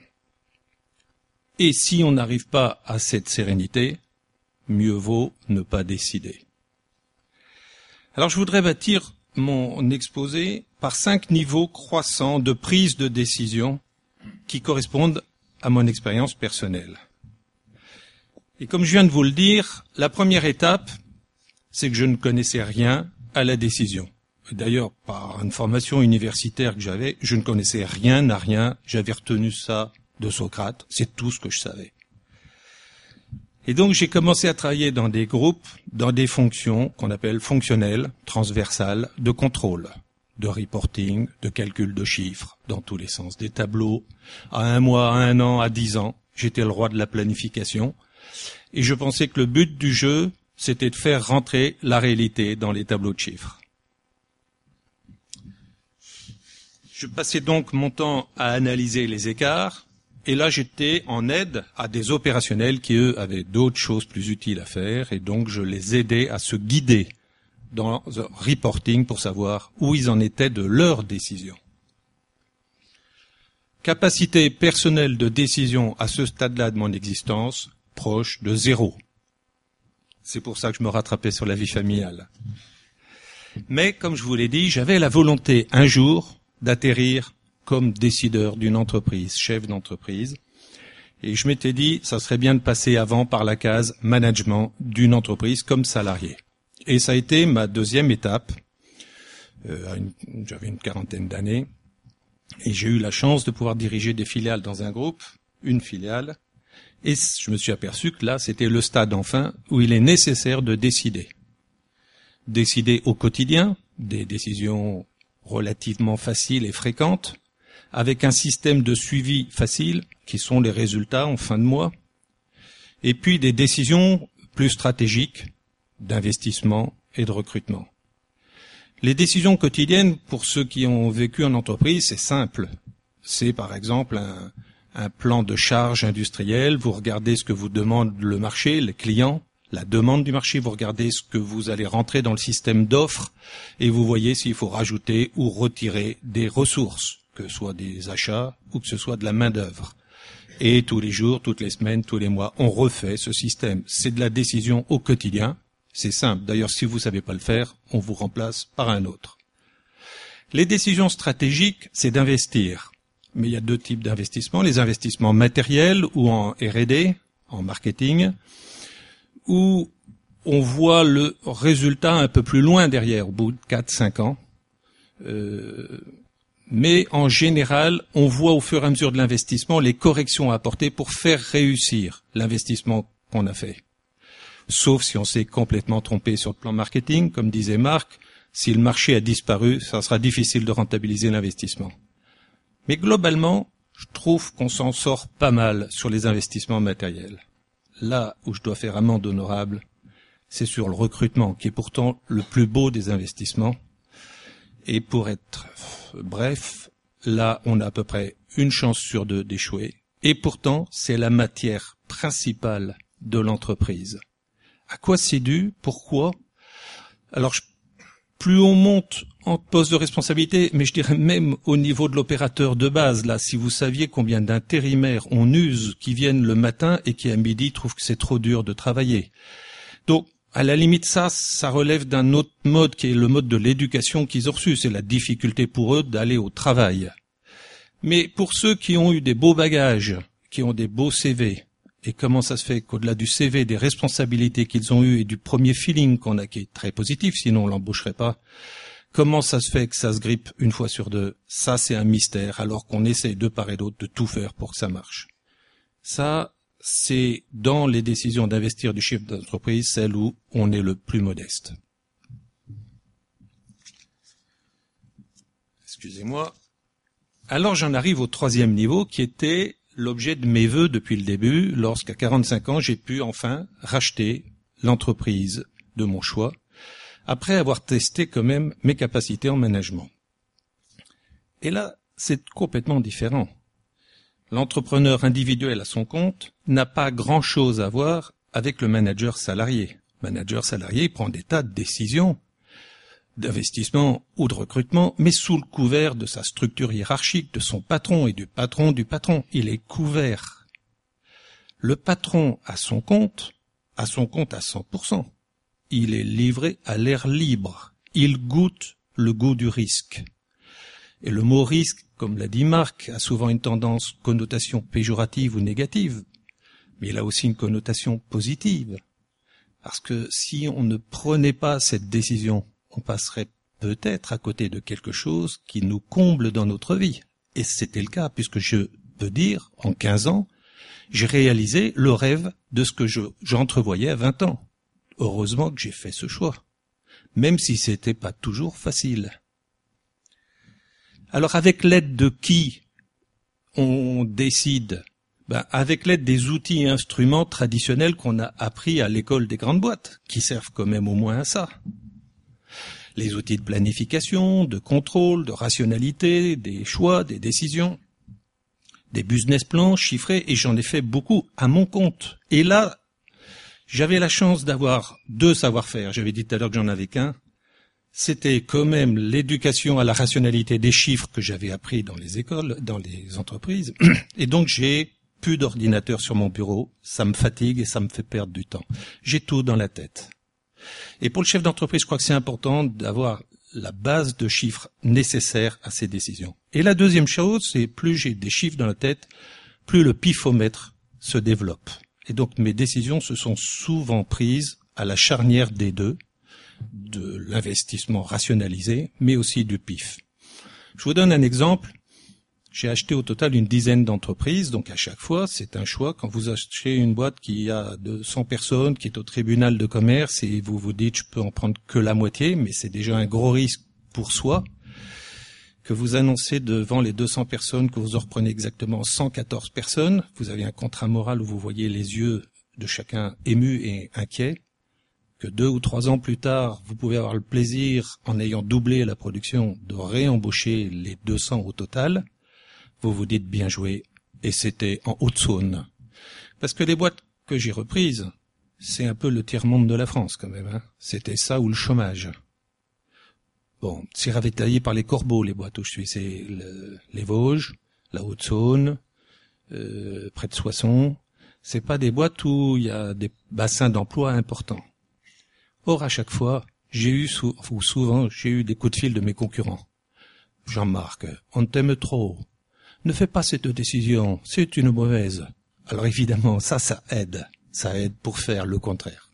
Et si on n'arrive pas à cette sérénité, mieux vaut ne pas décider. Alors je voudrais bâtir mon exposé par cinq niveaux croissants de prise de décision qui correspondent à mon expérience personnelle. Et comme je viens de vous le dire, la première étape, c'est que je ne connaissais rien à la décision. D'ailleurs, par une formation universitaire que j'avais, je ne connaissais rien à rien. J'avais retenu ça de Socrate. C'est tout ce que je savais. Et donc, j'ai commencé à travailler dans des groupes, dans des fonctions qu'on appelle fonctionnelles, transversales, de contrôle, de reporting, de calcul de chiffres, dans tous les sens, des tableaux, à un mois, à un an, à dix ans. J'étais le roi de la planification. Et je pensais que le but du jeu, c'était de faire rentrer la réalité dans les tableaux de chiffres. Je passais donc mon temps à analyser les écarts, et là j'étais en aide à des opérationnels qui, eux, avaient d'autres choses plus utiles à faire, et donc je les aidais à se guider dans le reporting pour savoir où ils en étaient de leurs décisions. Capacité personnelle de décision à ce stade-là de mon existence, proche de zéro. C'est pour ça que je me rattrapais sur la vie familiale. Mais, comme je vous l'ai dit, j'avais la volonté un jour d'atterrir comme décideur d'une entreprise, chef d'entreprise. Et je m'étais dit, ça serait bien de passer avant par la case management d'une entreprise comme salarié. Et ça a été ma deuxième étape. Euh, une, j'avais une quarantaine d'années. Et j'ai eu la chance de pouvoir diriger des filiales dans un groupe, une filiale. Et je me suis aperçu que là, c'était le stade enfin où il est nécessaire de décider. Décider au quotidien, des décisions relativement faciles et fréquentes, avec un système de suivi facile, qui sont les résultats en fin de mois, et puis des décisions plus stratégiques d'investissement et de recrutement. Les décisions quotidiennes, pour ceux qui ont vécu en entreprise, c'est simple. C'est par exemple un, un plan de charge industrielle, vous regardez ce que vous demande le marché, les clients, la demande du marché, vous regardez ce que vous allez rentrer dans le système d'offres et vous voyez s'il faut rajouter ou retirer des ressources que ce soit des achats ou que ce soit de la main-d'œuvre. Et tous les jours, toutes les semaines, tous les mois, on refait ce système. C'est de la décision au quotidien. C'est simple. D'ailleurs, si vous ne savez pas le faire, on vous remplace par un autre. Les décisions stratégiques, c'est d'investir. Mais il y a deux types d'investissements. Les investissements matériels ou en R et D, en marketing, où on voit le résultat un peu plus loin derrière, au bout de quatre cinq ans. Euh, mais en général, on voit au fur et à mesure de l'investissement les corrections à apporter pour faire réussir l'investissement qu'on a fait. Sauf si on s'est complètement trompé sur le plan marketing, comme disait Marc, si le marché a disparu, ça sera difficile de rentabiliser l'investissement. Mais globalement, je trouve qu'on s'en sort pas mal sur les investissements matériels. Là où je dois faire amende honorable, c'est sur le recrutement, qui est pourtant le plus beau des investissements. Et pour être bref, là, on a à peu près une chance sur deux d'échouer. Et pourtant, c'est la matière principale de l'entreprise. À quoi c'est dû? Pourquoi? Alors, je, plus on monte en poste de responsabilité, mais je dirais même au niveau de l'opérateur de base, là, si vous saviez combien d'intérimaires on use qui viennent le matin et qui à midi trouvent que c'est trop dur de travailler. Donc, à la limite, ça, ça relève d'un autre mode qui est le mode de l'éducation qu'ils ont reçu. C'est la difficulté pour eux d'aller au travail. Mais pour ceux qui ont eu des beaux bagages, qui ont des beaux C V, et comment ça se fait qu'au-delà du C V, des responsabilités qu'ils ont eues et du premier feeling qu'on a qui est très positif, sinon on l'embaucherait pas, comment ça se fait que ça se grippe une fois sur deux? Ça, c'est un mystère, alors qu'on essaie de part et d'autre de tout faire pour que ça marche. Ça, c'est dans les décisions d'investir du chiffre d'entreprise, celle où on est le plus modeste. Excusez-moi. Alors j'en arrive au troisième niveau qui était l'objet de mes vœux depuis le début, lorsqu'à quarante-cinq ans j'ai pu enfin racheter l'entreprise de mon choix, après avoir testé quand même mes capacités en management. Et là, c'est complètement différent. L'entrepreneur individuel à son compte n'a pas grand-chose à voir avec le manager salarié. Le manager salarié prend des tas de décisions d'investissement ou de recrutement, mais sous le couvert de sa structure hiérarchique, de son patron et du patron du patron. Il est couvert. Le patron à son compte, à son compte à cent pour cent. Il est livré à l'air libre. Il goûte le goût du risque. Et le mot risque, comme l'a dit Marc, a souvent une tendance, connotation péjorative ou négative, mais il a aussi une connotation positive. Parce que si on ne prenait pas cette décision, on passerait peut-être à côté de quelque chose qui nous comble dans notre vie. Et c'était le cas, puisque je peux dire, en quinze ans, j'ai réalisé le rêve de ce que je, j'entrevoyais à vingt ans. Heureusement que j'ai fait ce choix, même si c'était pas toujours facile. Alors avec l'aide de qui on décide? Ben, avec l'aide des outils et instruments traditionnels qu'on a appris à l'école des grandes boîtes, qui servent quand même au moins à ça. Les outils de planification, de contrôle, de rationalité, des choix, des décisions, des business plans chiffrés, et j'en ai fait beaucoup à mon compte. Et là, j'avais la chance d'avoir deux savoir-faire. J'avais dit tout à l'heure que j'en avais qu'un. C'était quand même l'éducation à la rationalité des chiffres que j'avais appris dans les écoles, dans les entreprises. Et donc j'ai plus d'ordinateur sur mon bureau, ça me fatigue et ça me fait perdre du temps. J'ai tout dans la tête. Et pour le chef d'entreprise, je crois que c'est important d'avoir la base de chiffres nécessaire à ces décisions. Et la deuxième chose, c'est plus j'ai des chiffres dans la tête, plus le pifomètre se développe. Et donc mes décisions se sont souvent prises à la charnière des deux, de l'investissement rationalisé, mais aussi du pif. Je vous donne un exemple. J'ai acheté au total une dizaine d'entreprises, donc à chaque fois, c'est un choix. Quand vous achetez une boîte qui a deux cents personnes, qui est au tribunal de commerce, et vous vous dites, je peux en prendre que la moitié, mais c'est déjà un gros risque pour soi, que vous annoncez devant les deux cents personnes que vous en reprenez exactement cent quatorze personnes, vous avez un contrat moral où vous voyez les yeux de chacun émus et inquiets, que deux ou trois ans plus tard, vous pouvez avoir le plaisir, en ayant doublé la production, de réembaucher les deux cents au total, vous vous dites bien joué, et c'était en Haute-Saône. Parce que les boîtes que j'ai reprises, c'est un peu le tiers-monde de la France quand même, hein. C'était ça ou le chômage. Bon, c'est ravitaillé par les corbeaux, les boîtes où je suis. C'est le, les Vosges, la Haute-Saône, euh, près de Soissons. C'est pas des boîtes où il y a des bassins d'emploi importants. Or, à chaque fois, j'ai eu, sou- ou souvent, j'ai eu des coups de fil de mes concurrents. Jean-Marc, on t'aime trop. Ne fais pas cette décision, c'est une mauvaise. Alors évidemment, ça, ça aide. Ça aide pour faire le contraire.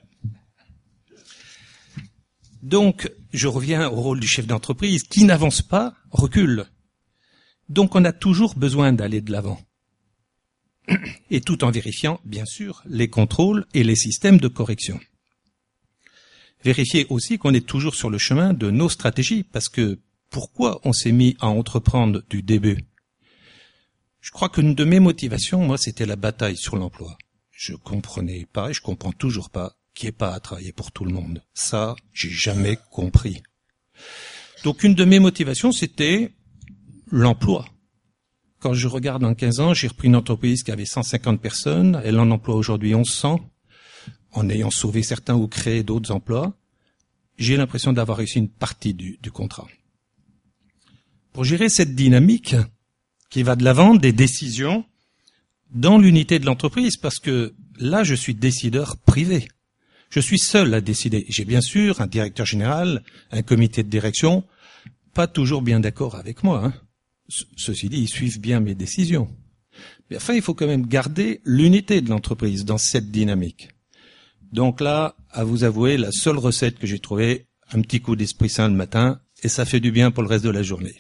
Donc, je reviens au rôle du chef d'entreprise. Qui n'avance pas, recule. Donc, on a toujours besoin d'aller de l'avant. Et tout en vérifiant, bien sûr, les contrôles et les systèmes de correction. Vérifier aussi qu'on est toujours sur le chemin de nos stratégies, parce que pourquoi on s'est mis à entreprendre du début? Je crois qu'une de mes motivations, moi, c'était la bataille sur l'emploi. Je comprenais pas et je comprends toujours pas qu'il n'y ait pas à travailler pour tout le monde. Ça, j'ai jamais compris. Donc une de mes motivations, c'était l'emploi. Quand je regarde en quinze ans, j'ai repris une entreprise qui avait cent cinquante personnes, elle en emploie aujourd'hui onze cents, en ayant sauvé certains ou créé d'autres emplois. J'ai l'impression d'avoir réussi une partie du, du contrat. Pour gérer cette dynamique qui va de l'avant, des décisions dans l'unité de l'entreprise, parce que là, je suis décideur privé. Je suis seul à décider. J'ai bien sûr un directeur général, un comité de direction, pas toujours bien d'accord avec moi. Hein. Ceci dit, ils suivent bien mes décisions. Mais enfin, il faut quand même garder l'unité de l'entreprise dans cette dynamique. Donc là, à vous avouer, la seule recette que j'ai trouvée, un petit coup d'Esprit Saint le matin, et ça fait du bien pour le reste de la journée.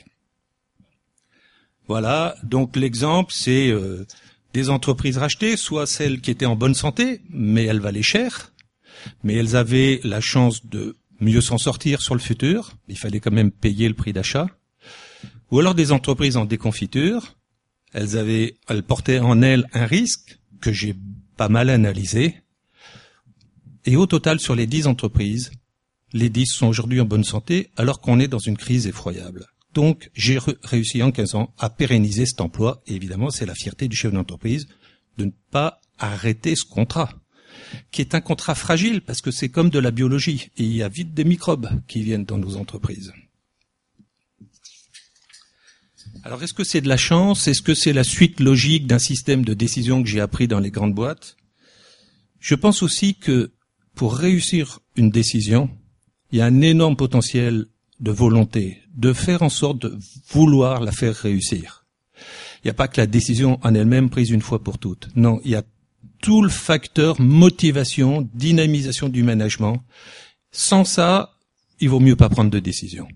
Voilà, donc l'exemple, c'est euh, des entreprises rachetées, soit celles qui étaient en bonne santé, mais elles valaient cher, mais elles avaient la chance de mieux s'en sortir sur le futur, il fallait quand même payer le prix d'achat, ou alors des entreprises en déconfiture, elles avaient, elles portaient en elles un risque que j'ai pas mal analysé, et au total, sur les dix entreprises, les dix sont aujourd'hui en bonne santé, alors qu'on est dans une crise effroyable. Donc, j'ai re- réussi en quinze ans à pérenniser cet emploi, et évidemment, c'est la fierté du chef d'entreprise de ne pas arrêter ce contrat, qui est un contrat fragile, parce que c'est comme de la biologie, et il y a vite des microbes qui viennent dans nos entreprises. Alors, est-ce que c'est de la chance? Est-ce que c'est la suite logique d'un système de décision que j'ai appris dans les grandes boîtes? Je pense aussi que pour réussir une décision, il y a un énorme potentiel de volonté, de faire en sorte de vouloir la faire réussir. Il n'y a pas que la décision en elle-même prise une fois pour toutes. Non, il y a tout le facteur motivation, dynamisation du management. Sans ça, il vaut mieux pas prendre de décision.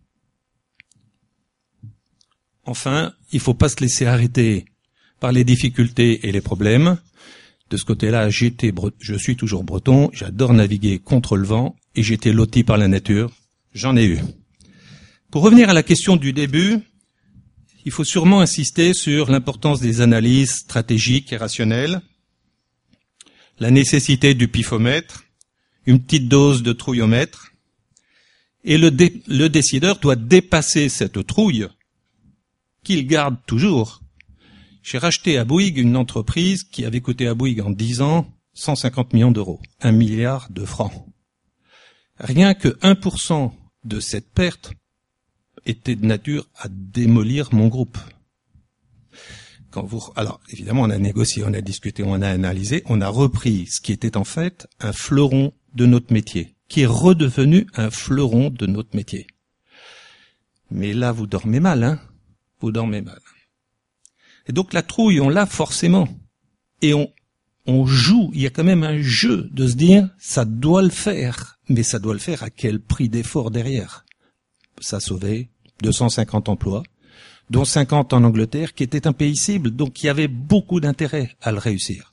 Enfin, il faut pas se laisser arrêter par les difficultés et les problèmes. De ce côté-là, j'étais, je suis toujours breton, j'adore naviguer contre le vent et j'étais loti par la nature. J'en ai eu. Pour revenir à la question du début, il faut sûrement insister sur l'importance des analyses stratégiques et rationnelles, la nécessité du pifomètre, une petite dose de trouillomètre, et le, dé, le décideur doit dépasser cette trouille qu'il garde toujours. J'ai racheté à Bouygues une entreprise qui avait coûté à Bouygues en dix ans cent cinquante millions d'euros, un milliard de francs. Rien que un pour cent de cette perte était de nature à démolir mon groupe. Quand vous, alors évidemment, on a négocié, on a discuté, on a analysé, on a repris ce qui était en fait un fleuron de notre métier, qui est redevenu un fleuron de notre métier. Mais là, vous dormez mal, hein? Vous dormez mal. Et donc la trouille, on l'a forcément. Et on, on joue, il y a quand même un jeu de se dire, ça doit le faire, mais ça doit le faire à quel prix d'effort derrière? Ça a sauvé deux cent cinquante emplois, dont cinquante en Angleterre, qui était un pays cible, donc il y avait beaucoup d'intérêt à le réussir.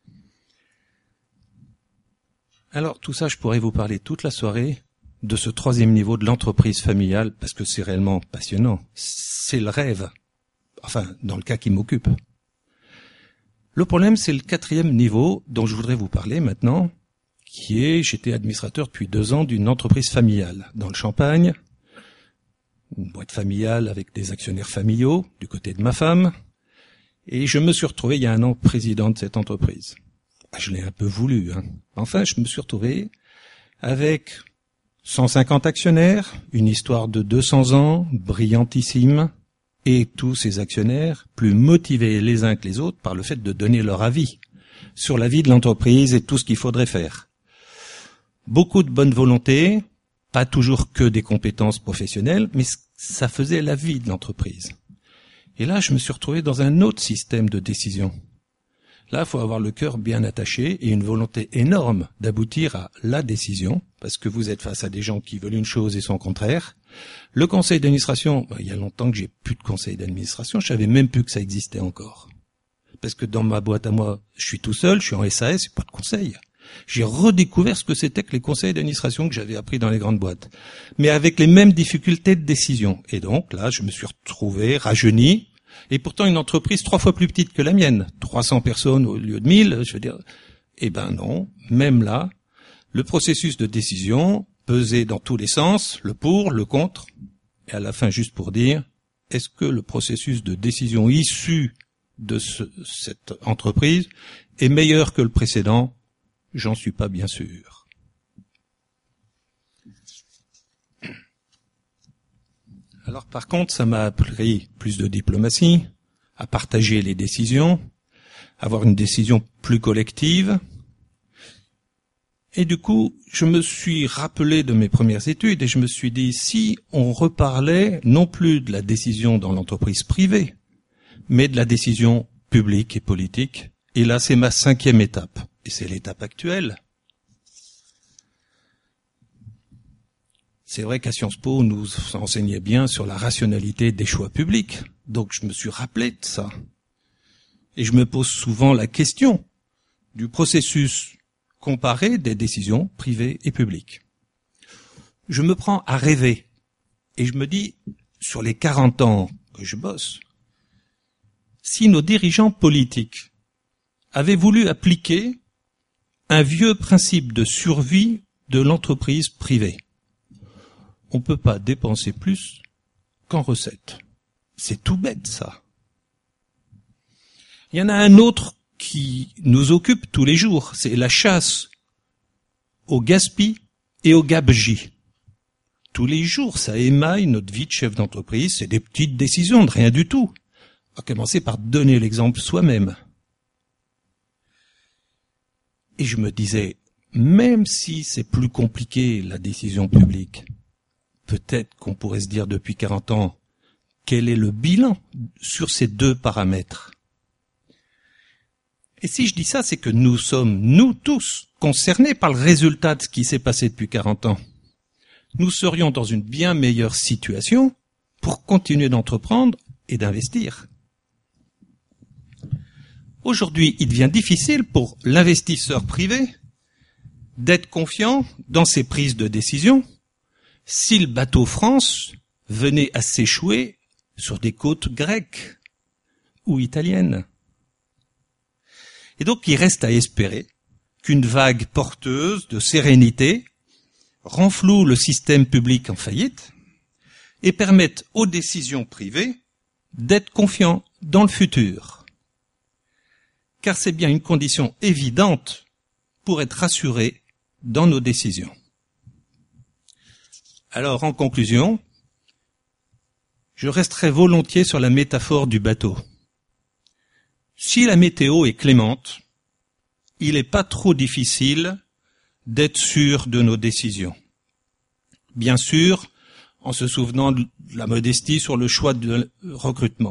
Alors tout ça, je pourrais vous parler toute la soirée de ce troisième niveau de l'entreprise familiale, parce que c'est réellement passionnant. C'est le rêve. Enfin, dans le cas qui m'occupe. Le problème, c'est le quatrième niveau dont je voudrais vous parler maintenant, qui est, j'étais administrateur depuis deux ans d'une entreprise familiale dans le Champagne, une boîte familiale avec des actionnaires familiaux du côté de ma femme, et je me suis retrouvé il y a un an président de cette entreprise. Je l'ai un peu voulu, hein. Enfin, je me suis retrouvé avec cent cinquante actionnaires, une histoire de deux cents ans, brillantissime, et tous ces actionnaires plus motivés les uns que les autres par le fait de donner leur avis sur la vie de l'entreprise et tout ce qu'il faudrait faire. Beaucoup de bonne volonté, pas toujours que des compétences professionnelles, mais ça faisait la vie de l'entreprise. Et là, je me suis retrouvé dans un autre système de décision. Là, il faut avoir le cœur bien attaché et une volonté énorme d'aboutir à la décision, parce que vous êtes face à des gens qui veulent une chose et son contraire. Le conseil d'administration, ben, il y a longtemps que j'ai plus de conseil d'administration, je savais même plus que ça existait encore. Parce que dans ma boîte à moi, je suis tout seul, je suis en S A S, c'est pas de conseil. J'ai redécouvert ce que c'était que les conseils d'administration que j'avais appris dans les grandes boîtes. Mais avec les mêmes difficultés de décision. Et donc, là, je me suis retrouvé rajeuni. Et pourtant, une entreprise trois fois plus petite que la mienne. trois cents personnes au lieu de mille, je veux dire. Eh ben non. Même là, le processus de décision pesait dans tous les sens, le pour, le contre. Et à la fin, juste pour dire, est-ce que le processus de décision issu de ce, cette entreprise est meilleur que le précédent? J'en suis pas bien sûr. Alors par contre, ça m'a appris plus de diplomatie, à partager les décisions, avoir une décision plus collective. Et du coup, je me suis rappelé de mes premières études et je me suis dit, si on reparlait non plus de la décision dans l'entreprise privée, mais de la décision publique et politique, et là c'est ma cinquième étape. Et c'est l'étape actuelle. C'est vrai qu'à Sciences Po, nous enseignait bien sur la rationalité des choix publics. Donc je me suis rappelé de ça. Et je me pose souvent la question du processus comparé des décisions privées et publiques. Je me prends à rêver. Et je me dis, sur les quarante ans que je bosse, si nos dirigeants politiques avaient voulu appliquer un vieux principe de survie de l'entreprise privée. On ne peut pas dépenser plus qu'en recettes. C'est tout bête, ça. Il y en a un autre qui nous occupe tous les jours, c'est la chasse au gaspille et au gabegie. Tous les jours, ça émaille notre vie de chef d'entreprise, c'est des petites décisions de rien du tout. On va commencer par donner l'exemple soi-même. Et je me disais, même si c'est plus compliqué la décision publique, peut-être qu'on pourrait se dire depuis quarante ans, quel est le bilan sur ces deux paramètres? Et si je dis ça, c'est que nous sommes, nous tous, concernés par le résultat de ce qui s'est passé depuis quarante ans. Nous serions dans une bien meilleure situation pour continuer d'entreprendre et d'investir. Aujourd'hui, il devient difficile pour l'investisseur privé d'être confiant dans ses prises de décision si le bateau France venait à s'échouer sur des côtes grecques ou italiennes. Et donc, il reste à espérer qu'une vague porteuse de sérénité renfloue le système public en faillite et permette aux décisions privées d'être confiants dans le futur. Car c'est bien une condition évidente pour être rassuré dans nos décisions. Alors, en conclusion, je resterai volontiers sur la métaphore du bateau. Si la météo est clémente, il n'est pas trop difficile d'être sûr de nos décisions. Bien sûr, en se souvenant de la modestie sur le choix de recrutement.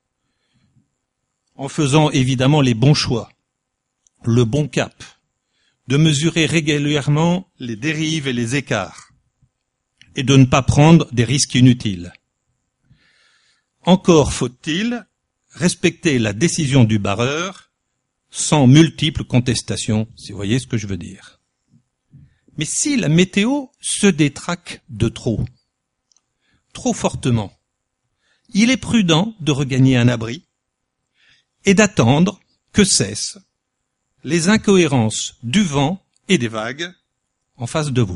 En faisant évidemment les bons choix, le bon cap, de mesurer régulièrement les dérives et les écarts, et de ne pas prendre des risques inutiles. Encore faut-il respecter la décision du barreur sans multiples contestations, si vous voyez ce que je veux dire. Mais si la météo se détraque de trop, trop fortement, il est prudent de regagner un abri et d'attendre que cessent les incohérences du vent et des vagues en face de vous.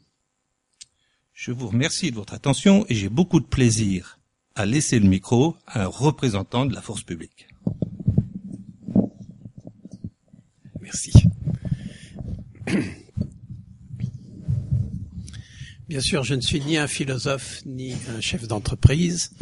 Je vous remercie de votre attention et j'ai beaucoup de plaisir à laisser le micro à un représentant de la force publique. Merci. Bien sûr, je ne suis ni un philosophe ni un chef d'entreprise.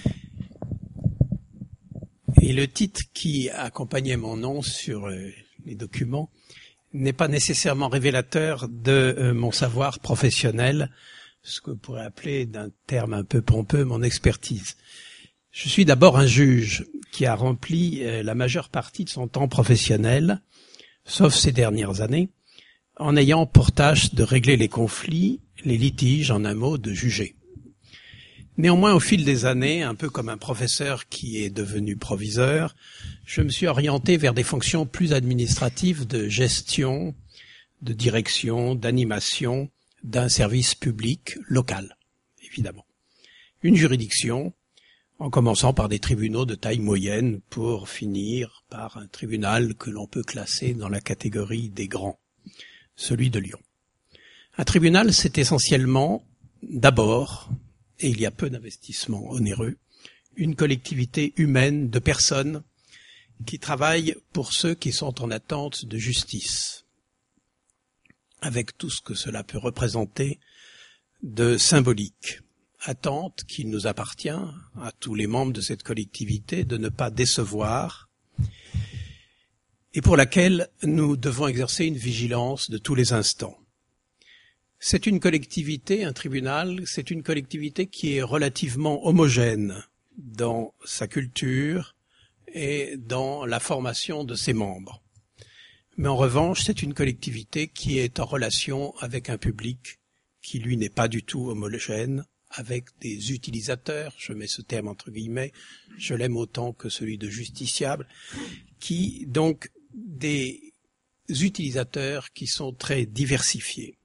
Et le titre qui accompagnait mon nom sur les documents n'est pas nécessairement révélateur de mon savoir professionnel, ce que vous pourrait appeler d'un terme un peu pompeux mon expertise. Je suis d'abord un juge qui a rempli la majeure partie de son temps professionnel, sauf ces dernières années, en ayant pour tâche de régler les conflits, les litiges, en un mot, de juger. Néanmoins, au fil des années, un peu comme un professeur qui est devenu proviseur, je me suis orienté vers des fonctions plus administratives de gestion, de direction, d'animation d'un service public local, évidemment. Une juridiction, en commençant par des tribunaux de taille moyenne pour finir par un tribunal que l'on peut classer dans la catégorie des grands, celui de Lyon. Un tribunal, c'est essentiellement, d'abord, et il y a peu d'investissements onéreux, une collectivité humaine de personnes qui travaillent pour ceux qui sont en attente de justice, avec tout ce que cela peut représenter de symbolique. Attente qu'il nous appartient, à tous les membres de cette collectivité, de ne pas décevoir, et pour laquelle nous devons exercer une vigilance de tous les instants. C'est une collectivité, un tribunal, c'est une collectivité qui est relativement homogène dans sa culture et dans la formation de ses membres. Mais en revanche, c'est une collectivité qui est en relation avec un public qui, lui, n'est pas du tout homogène, avec des utilisateurs, je mets ce terme entre guillemets, je l'aime autant que celui de justiciable, qui, donc, des utilisateurs qui sont très diversifiés.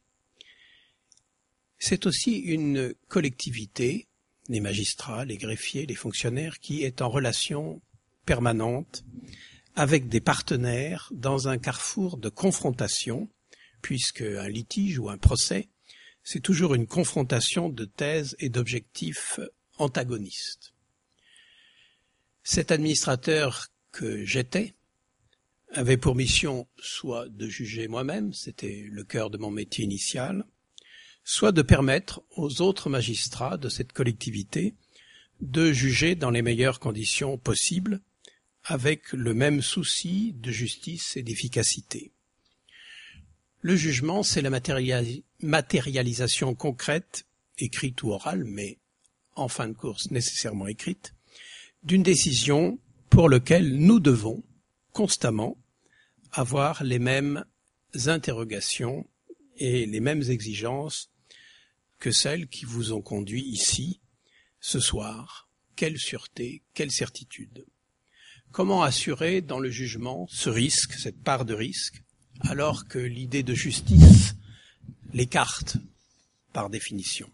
C'est aussi une collectivité, les magistrats, les greffiers, les fonctionnaires, qui est en relation permanente avec des partenaires dans un carrefour de confrontation, puisque un litige ou un procès, c'est toujours une confrontation de thèses et d'objectifs antagonistes. Cet administrateur que j'étais avait pour mission soit de juger moi-même, c'était le cœur de mon métier initial, soit de permettre aux autres magistrats de cette collectivité de juger dans les meilleures conditions possibles, avec le même souci de justice et d'efficacité. Le jugement, c'est la matérialisation concrète, écrite ou orale, mais en fin de course nécessairement écrite, d'une décision pour laquelle nous devons constamment avoir les mêmes interrogations et les mêmes exigences que celles qui vous ont conduit ici, ce soir. Quelle sûreté, quelle certitude. Comment assurer dans le jugement ce risque, cette part de risque, alors que l'idée de justice l'écarte par définition.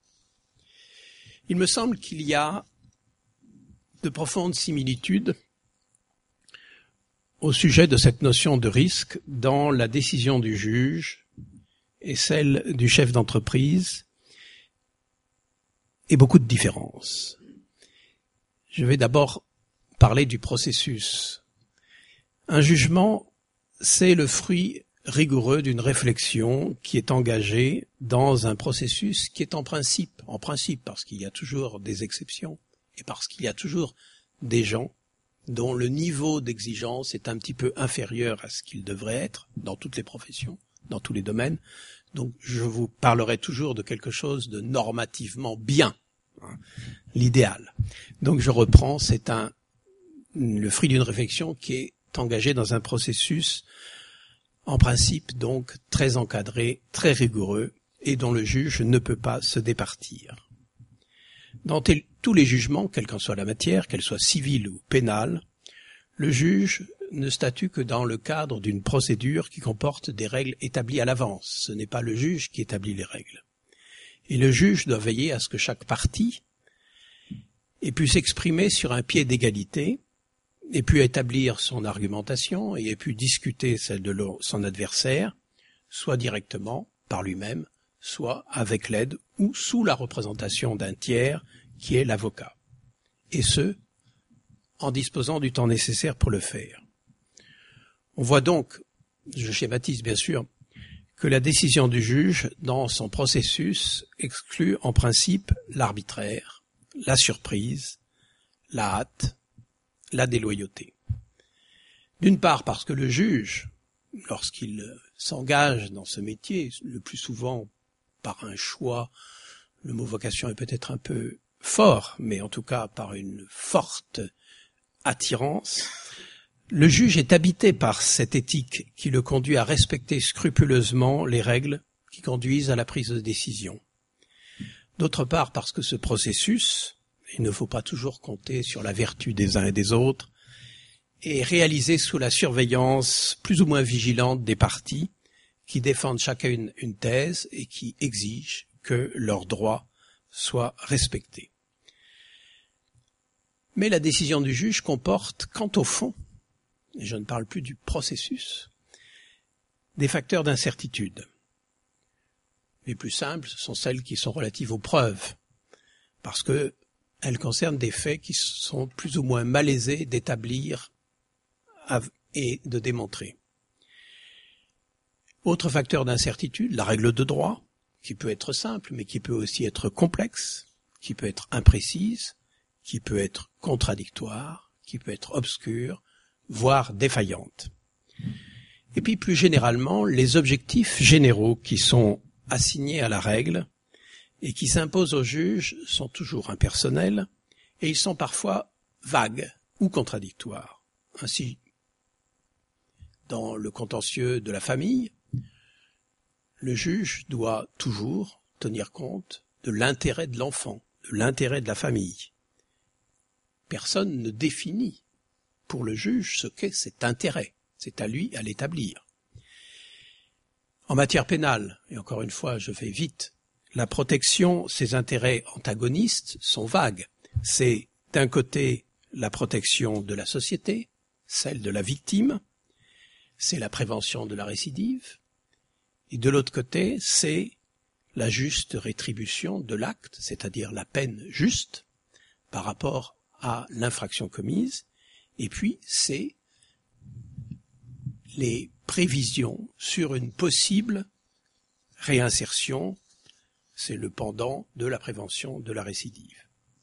Il me semble qu'il y a de profondes similitudes au sujet de cette notion de risque dans la décision du juge et celle du chef d'entreprise, et beaucoup de différences. Je vais d'abord parler du processus. Un jugement, c'est le fruit rigoureux d'une réflexion qui est engagée dans un processus qui est en principe, en principe parce qu'il y a toujours des exceptions et parce qu'il y a toujours des gens dont le niveau d'exigence est un petit peu inférieur à ce qu'il devrait être dans toutes les professions, dans tous les domaines. Donc je vous parlerai toujours de quelque chose de normativement bien, hein, l'idéal. Donc je reprends, c'est un le fruit d'une réflexion qui est engagée dans un processus en principe donc très encadré, très rigoureux et dont le juge ne peut pas se départir. Dans tel, tous les jugements, quelle qu'en soit la matière, qu'elle soit civile ou pénale, le juge ne statue que dans le cadre d'une procédure qui comporte des règles établies à l'avance. Ce n'est pas le juge qui établit les règles. Et le juge doit veiller à ce que chaque partie ait pu s'exprimer sur un pied d'égalité, ait pu établir son argumentation et ait pu discuter celle de son adversaire, soit directement par lui-même, soit avec l'aide ou sous la représentation d'un tiers qui est l'avocat. Et ce, en disposant du temps nécessaire pour le faire. On voit donc, je schématise bien sûr, que la décision du juge, dans son processus, exclut en principe l'arbitraire, la surprise, la hâte, la déloyauté. D'une part parce que le juge, lorsqu'il s'engage dans ce métier, le plus souvent par un choix, le mot vocation est peut-être un peu fort, mais en tout cas par une forte attirance, le juge est habité par cette éthique qui le conduit à respecter scrupuleusement les règles qui conduisent à la prise de décision. D'autre part parce que ce processus, il ne faut pas toujours compter sur la vertu des uns et des autres, est réalisé sous la surveillance plus ou moins vigilante des parties qui défendent chacune une thèse et qui exigent que leurs droits soient respectés. Mais la décision du juge comporte, quant au fond, et je ne parle plus du processus, des facteurs d'incertitude. Les plus simples sont celles qui sont relatives aux preuves, parce que elles concernent des faits qui sont plus ou moins malaisés d'établir et de démontrer. Autre facteur d'incertitude, la règle de droit, qui peut être simple, mais qui peut aussi être complexe, qui peut être imprécise, qui peut être contradictoire, qui peut être obscure, voire défaillante. Et puis plus généralement, les objectifs généraux qui sont assignés à la règle et qui s'imposent au juge sont toujours impersonnels et ils sont parfois vagues ou contradictoires. Ainsi, dans le contentieux de la famille, le juge doit toujours tenir compte de l'intérêt de l'enfant, de l'intérêt de la famille. Personne ne définit pour le juge ce qu'est cet intérêt. C'est à lui à l'établir. En matière pénale, et encore une fois, je vais vite, la protection, ces intérêts antagonistes sont vagues. C'est d'un côté la protection de la société, celle de la victime, c'est la prévention de la récidive, et de l'autre côté, c'est la juste rétribution de l'acte, c'est-à-dire la peine juste par rapport à l'infraction commise, et puis c'est les prévisions sur une possible réinsertion, c'est le pendant de la prévention de la récidive.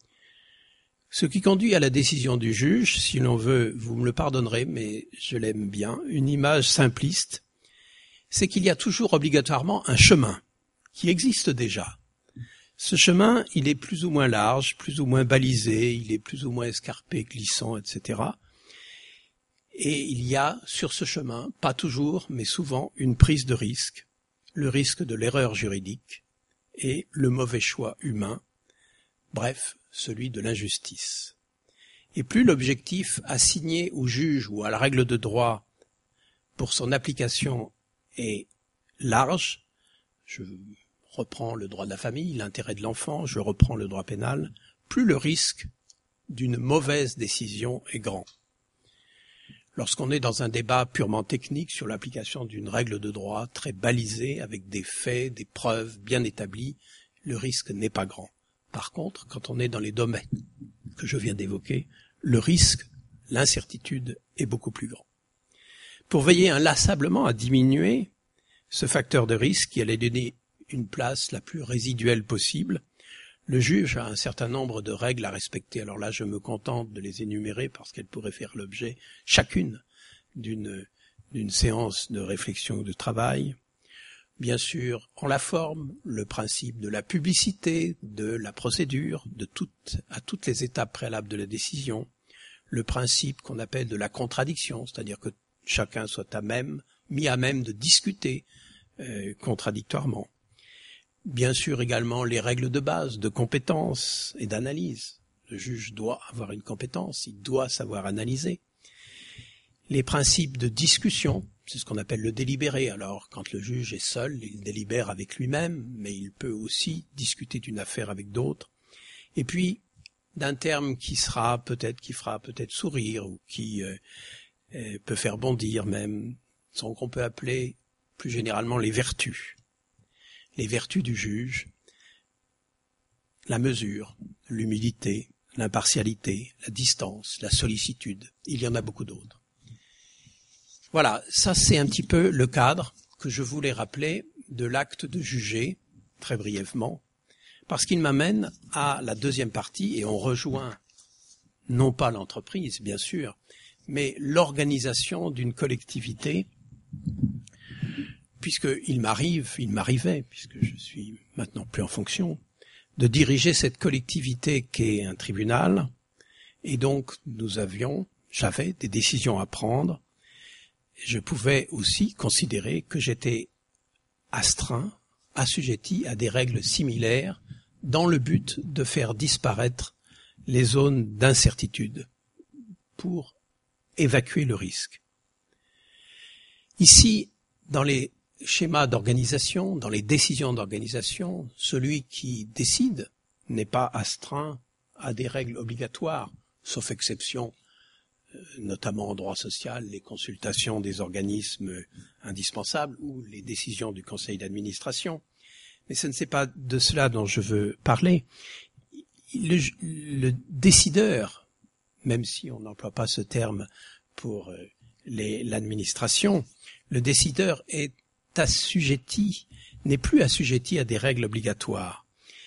Ce qui conduit à la décision du juge, si l'on veut, vous me le pardonnerez, mais je l'aime bien, une image simpliste, c'est qu'il y a toujours obligatoirement un chemin qui existe déjà. Ce chemin, il est plus ou moins large, plus ou moins balisé, il est plus ou moins escarpé, glissant, et cetera. Et il y a sur ce chemin, pas toujours, mais souvent, une prise de risque, le risque de l'erreur juridique et le mauvais choix humain, bref, celui de l'injustice. Et plus l'objectif assigné au juge ou à la règle de droit pour son application est large, je reprends le droit de la famille, l'intérêt de l'enfant, je reprends le droit pénal, plus le risque d'une mauvaise décision est grand. Lorsqu'on est dans un débat purement technique sur l'application d'une règle de droit très balisée, avec des faits, des preuves bien établies, le risque n'est pas grand. Par contre, quand on est dans les domaines que je viens d'évoquer, le risque, l'incertitude est beaucoup plus grand. Pour veiller inlassablement à diminuer ce facteur de risque qui allait donner une place la plus résiduelle possible, le juge a un certain nombre de règles à respecter. Alors là, je me contente de les énumérer parce qu'elles pourraient faire l'objet chacune d'une, d'une séance de réflexion ou de travail. Bien sûr, en la forme, le principe de la publicité, de la procédure, de toutes, à toutes les étapes préalables de la décision, le principe qu'on appelle de la contradiction, c'est-à-dire que chacun soit à même, mis à même de discuter euh, contradictoirement. Bien sûr également les règles de base de compétence et d'analyse. Le juge doit avoir une compétence, il doit savoir analyser. Les principes de discussion, c'est ce qu'on appelle le délibéré. Alors, quand le juge est seul, il délibère avec lui-même, mais il peut aussi discuter d'une affaire avec d'autres. Et puis, d'un terme qui sera peut-être, qui fera peut-être sourire, ou qui euh, euh, peut faire bondir même, sont qu'on peut appeler plus généralement les vertus. Les vertus du juge, la mesure, l'humilité, l'impartialité, la distance, la sollicitude. Il y en a beaucoup d'autres. Voilà, ça c'est un petit peu le cadre que je voulais rappeler de l'acte de juger, très brièvement, parce qu'il m'amène à la deuxième partie, et on rejoint non pas l'entreprise, bien sûr, mais l'organisation d'une collectivité, puisqu'il m'arrive, il m'arrivait, puisque je suis maintenant plus en fonction, de diriger cette collectivité qu'est un tribunal, et donc nous avions, j'avais des décisions à prendre. Je pouvais aussi considérer que j'étais astreint, assujetti à des règles similaires dans le but de faire disparaître les zones d'incertitude pour évacuer le risque. Ici, dans les schémas d'organisation, dans les décisions d'organisation, celui qui décide n'est pas astreint à des règles obligatoires, sauf exception, notamment en droit social, les consultations des organismes indispensables ou les décisions du conseil d'administration. Mais ce n'est pas de cela dont je veux parler. Le, le décideur, même si on n'emploie pas ce terme pour les, l'administration, le décideur est assujetti, n'est plus assujetti à des règles obligatoires.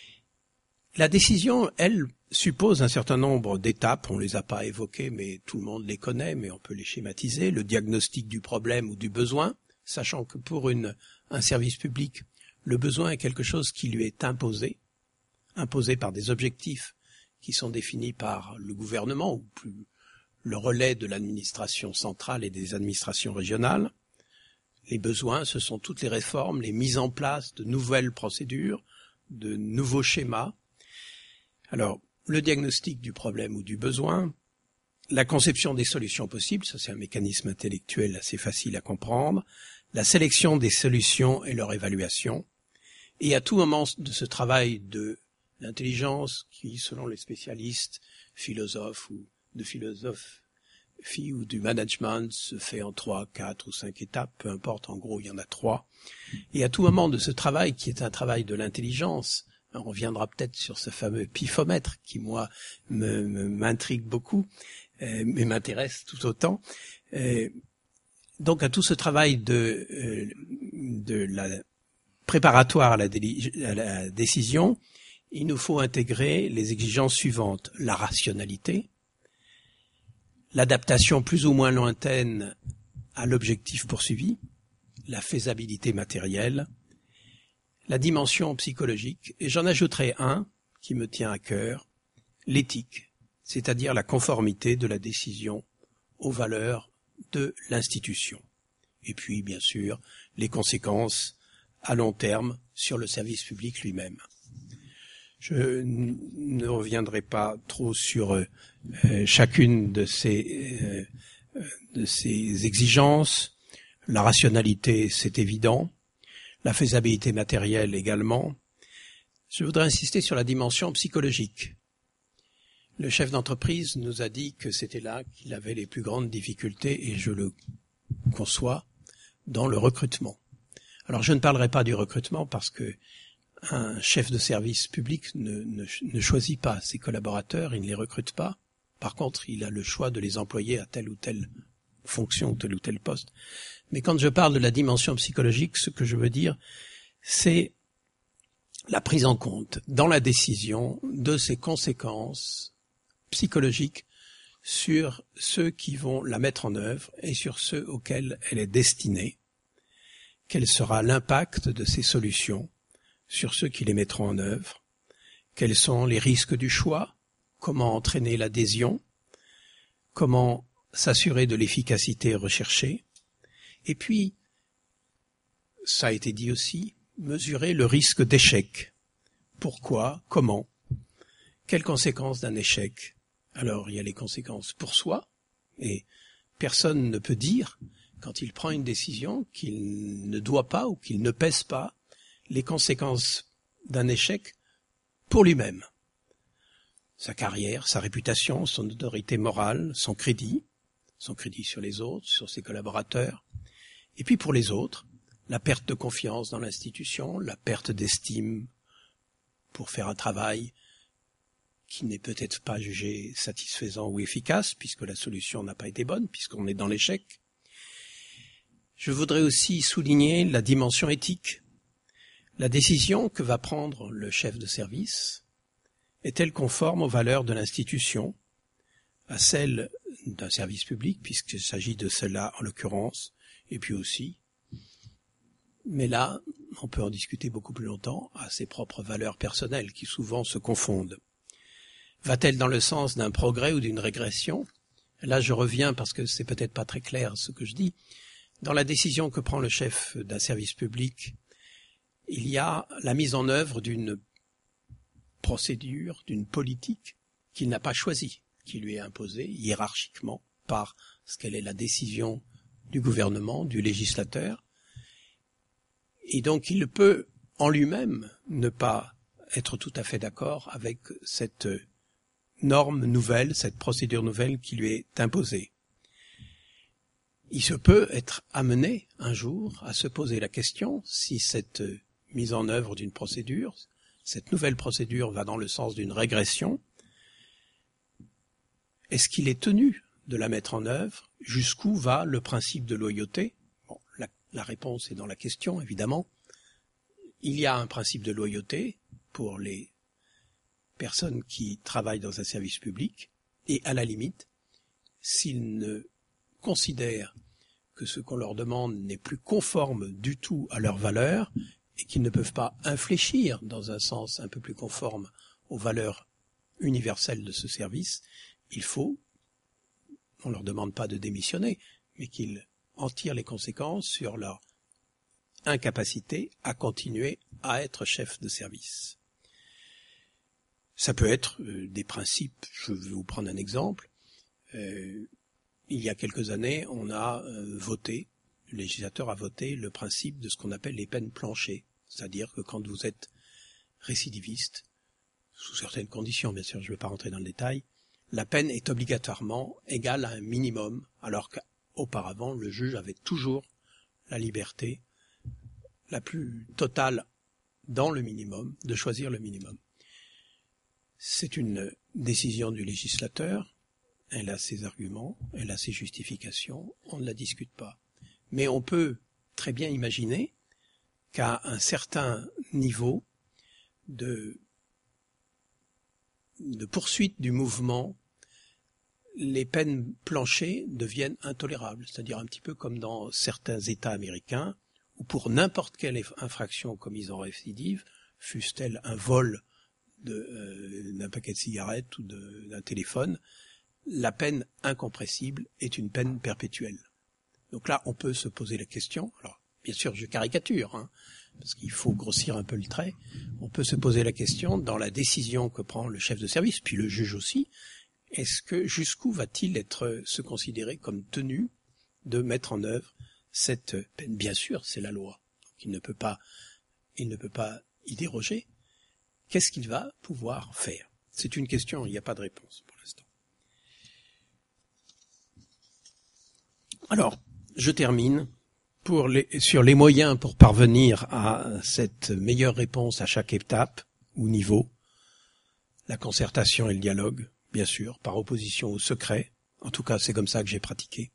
La décision, elle, suppose un certain nombre d'étapes, on les a pas évoquées, mais tout le monde les connaît, mais on peut les schématiser, le diagnostic du problème ou du besoin, sachant que pour une, un service public, le besoin est quelque chose qui lui est imposé, imposé par des objectifs qui sont définis par le gouvernement, ou plus le relais de l'administration centrale et des administrations régionales. Les besoins, ce sont toutes les réformes, les mises en place de nouvelles procédures, de nouveaux schémas. Alors, le diagnostic du problème ou du besoin, la conception des solutions possibles, ça c'est un mécanisme intellectuel assez facile à comprendre, la sélection des solutions et leur évaluation, et à tout moment de ce travail de l'intelligence qui, selon les spécialistes, philosophes ou de philosophie ou du management, se fait en trois, quatre ou cinq étapes, peu importe, en gros il y en a trois, et à tout moment de ce travail qui est un travail de l'intelligence, on reviendra peut-être sur ce fameux pifomètre qui, moi, me, me, m'intrigue beaucoup, euh, mais m'intéresse tout autant. Euh, donc, à tout ce travail de, euh, de la préparatoire à la, déli- à la décision, il nous faut intégrer les exigences suivantes. La rationalité, l'adaptation plus ou moins lointaine à l'objectif poursuivi, la faisabilité matérielle, la dimension psychologique, et j'en ajouterai un qui me tient à cœur, l'éthique, c'est-à-dire la conformité de la décision aux valeurs de l'institution. Et puis, bien sûr, les conséquences à long terme sur le service public lui-même. Je ne reviendrai pas trop sur euh, chacune de ces, euh, de ces exigences. La rationalité, c'est évident. La faisabilité matérielle également. Je voudrais insister sur la dimension psychologique. Le chef d'entreprise nous a dit que c'était là qu'il avait les plus grandes difficultés, et je le conçois, dans le recrutement. Alors je ne parlerai pas du recrutement parce que un chef de service public ne, ne, ne choisit pas ses collaborateurs, il ne les recrute pas. Par contre, il a le choix de les employer à telle ou telle fonction, ou tel ou tel poste. Mais quand je parle de la dimension psychologique, ce que je veux dire, c'est la prise en compte dans la décision de ses conséquences psychologiques sur ceux qui vont la mettre en œuvre et sur ceux auxquels elle est destinée. Quel sera l'impact de ces solutions sur ceux qui les mettront en œuvre? Quels sont les risques du choix? Comment entraîner l'adhésion? Comment s'assurer de l'efficacité recherchée? Et puis, ça a été dit aussi, mesurer le risque d'échec. Pourquoi? Comment? Quelles conséquences d'un échec? Alors, il y a les conséquences pour soi, et personne ne peut dire, quand il prend une décision, qu'il ne doit pas ou qu'il ne pèse pas les conséquences d'un échec pour lui-même. Sa carrière, sa réputation, son autorité morale, son crédit, son crédit sur les autres, sur ses collaborateurs. Et puis pour les autres, la perte de confiance dans l'institution, la perte d'estime pour faire un travail qui n'est peut-être pas jugé satisfaisant ou efficace, puisque la solution n'a pas été bonne, puisqu'on est dans l'échec. Je voudrais aussi souligner la dimension éthique. La décision que va prendre le chef de service est-elle conforme aux valeurs de l'institution, à celles d'un service public, puisqu'il s'agit de cela en l'occurrence, et puis aussi, mais là, on peut en discuter beaucoup plus longtemps, à ses propres valeurs personnelles qui souvent se confondent. Va-t-elle dans le sens d'un progrès ou d'une régression? Là, je reviens parce que c'est peut-être pas très clair ce que je dis. Dans la décision que prend le chef d'un service public, il y a la mise en œuvre d'une procédure, d'une politique qu'il n'a pas choisie, qui lui est imposée hiérarchiquement par ce qu'elle est la décision du gouvernement, du législateur. Et donc il peut en lui-même ne pas être tout à fait d'accord avec cette norme nouvelle, cette procédure nouvelle qui lui est imposée. Il se peut être amené un jour à se poser la question si cette mise en œuvre d'une procédure, cette nouvelle procédure va dans le sens d'une régression. Est-ce qu'il est tenu de la mettre en œuvre? Jusqu'où va le principe de loyauté? Bon, la, la réponse est dans la question, évidemment. Il y a un principe de loyauté pour les personnes qui travaillent dans un service public, et à la limite, s'ils ne considèrent que ce qu'on leur demande n'est plus conforme du tout à leurs valeurs, et qu'ils ne peuvent pas infléchir dans un sens un peu plus conforme aux valeurs universelles de ce service, il faut, on ne leur demande pas de démissionner, mais qu'ils en tirent les conséquences sur leur incapacité à continuer à être chef de service. Ça peut être euh, des principes, je vais vous prendre un exemple. Euh, il y a quelques années, on a euh, voté, le législateur a voté le principe de ce qu'on appelle les peines planchées, c'est-à-dire que quand vous êtes récidiviste, sous certaines conditions, bien sûr, je ne vais pas rentrer dans le détail, la peine est obligatoirement égale à un minimum, alors qu'auparavant, le juge avait toujours la liberté la plus totale dans le minimum, de choisir le minimum. C'est une décision du législateur, elle a ses arguments, elle a ses justifications, on ne la discute pas. Mais on peut très bien imaginer qu'à un certain niveau de, de poursuite du mouvement, les peines planchées deviennent intolérables, c'est-à-dire un petit peu comme dans certains États américains, où pour n'importe quelle infraction commise en récidive, fût-elle un vol de, euh, d'un paquet de cigarettes ou de, d'un téléphone, la peine incompressible est une peine perpétuelle. Donc là, on peut se poser la question, alors bien sûr je caricature, hein, parce qu'il faut grossir un peu le trait, on peut se poser la question dans la décision que prend le chef de service, puis le juge aussi, est-ce que jusqu'où va-t-il être se considérer comme tenu de mettre en œuvre cette peine? Bien sûr, c'est la loi. Donc il ne peut pas, il ne peut pas y déroger. Qu'est-ce qu'il va pouvoir faire? C'est une question, il n'y a pas de réponse pour l'instant. Alors, je termine pour les, sur les moyens pour parvenir à cette meilleure réponse à chaque étape ou niveau. La concertation et le dialogue, bien sûr, par opposition au secret. En tout cas, c'est comme ça que j'ai pratiqué.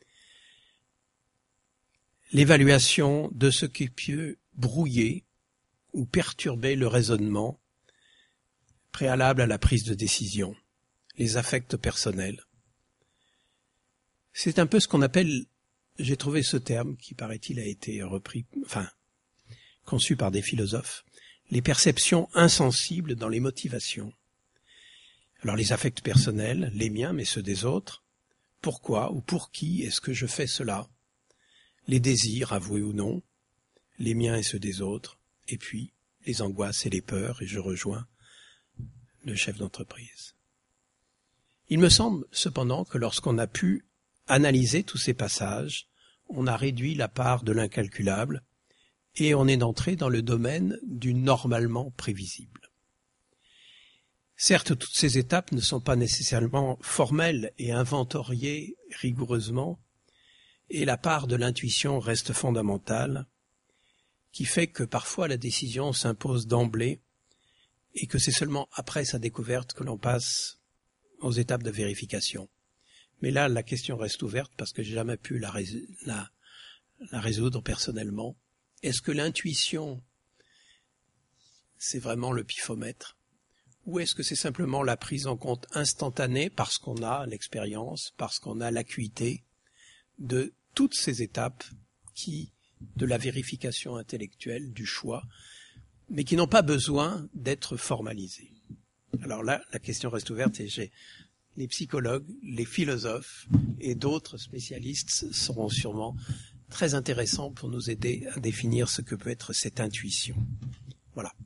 L'évaluation de ce qui peut brouiller ou perturber le raisonnement préalable à la prise de décision, les affects personnels. C'est un peu ce qu'on appelle, j'ai trouvé ce terme qui paraît-il a été repris, enfin, conçu par des philosophes, les perceptions insensibles dans les motivations. Alors les affects personnels, les miens mais ceux des autres, pourquoi ou pour qui est-ce que je fais cela? Les désirs, avoués ou non, les miens et ceux des autres, et puis les angoisses et les peurs, et je rejoins le chef d'entreprise. Il me semble cependant que lorsqu'on a pu analyser tous ces passages, on a réduit la part de l'incalculable, et on est entré dans le domaine du normalement prévisible. Certes, toutes ces étapes ne sont pas nécessairement formelles et inventoriées rigoureusement, et la part de l'intuition reste fondamentale, qui fait que parfois la décision s'impose d'emblée et que c'est seulement après sa découverte que l'on passe aux étapes de vérification. Mais là, la question reste ouverte parce que j'ai jamais pu la, la, la résoudre personnellement? Est-ce que l'intuition, c'est vraiment le pifomètre? Ou est-ce que c'est simplement la prise en compte instantanée, parce qu'on a l'expérience, parce qu'on a l'acuité, de toutes ces étapes qui, de la vérification intellectuelle, du choix, mais qui n'ont pas besoin d'être formalisées? Alors là, la question reste ouverte et j'ai les psychologues, les philosophes et d'autres spécialistes seront sûrement très intéressants pour nous aider à définir ce que peut être cette intuition. Voilà.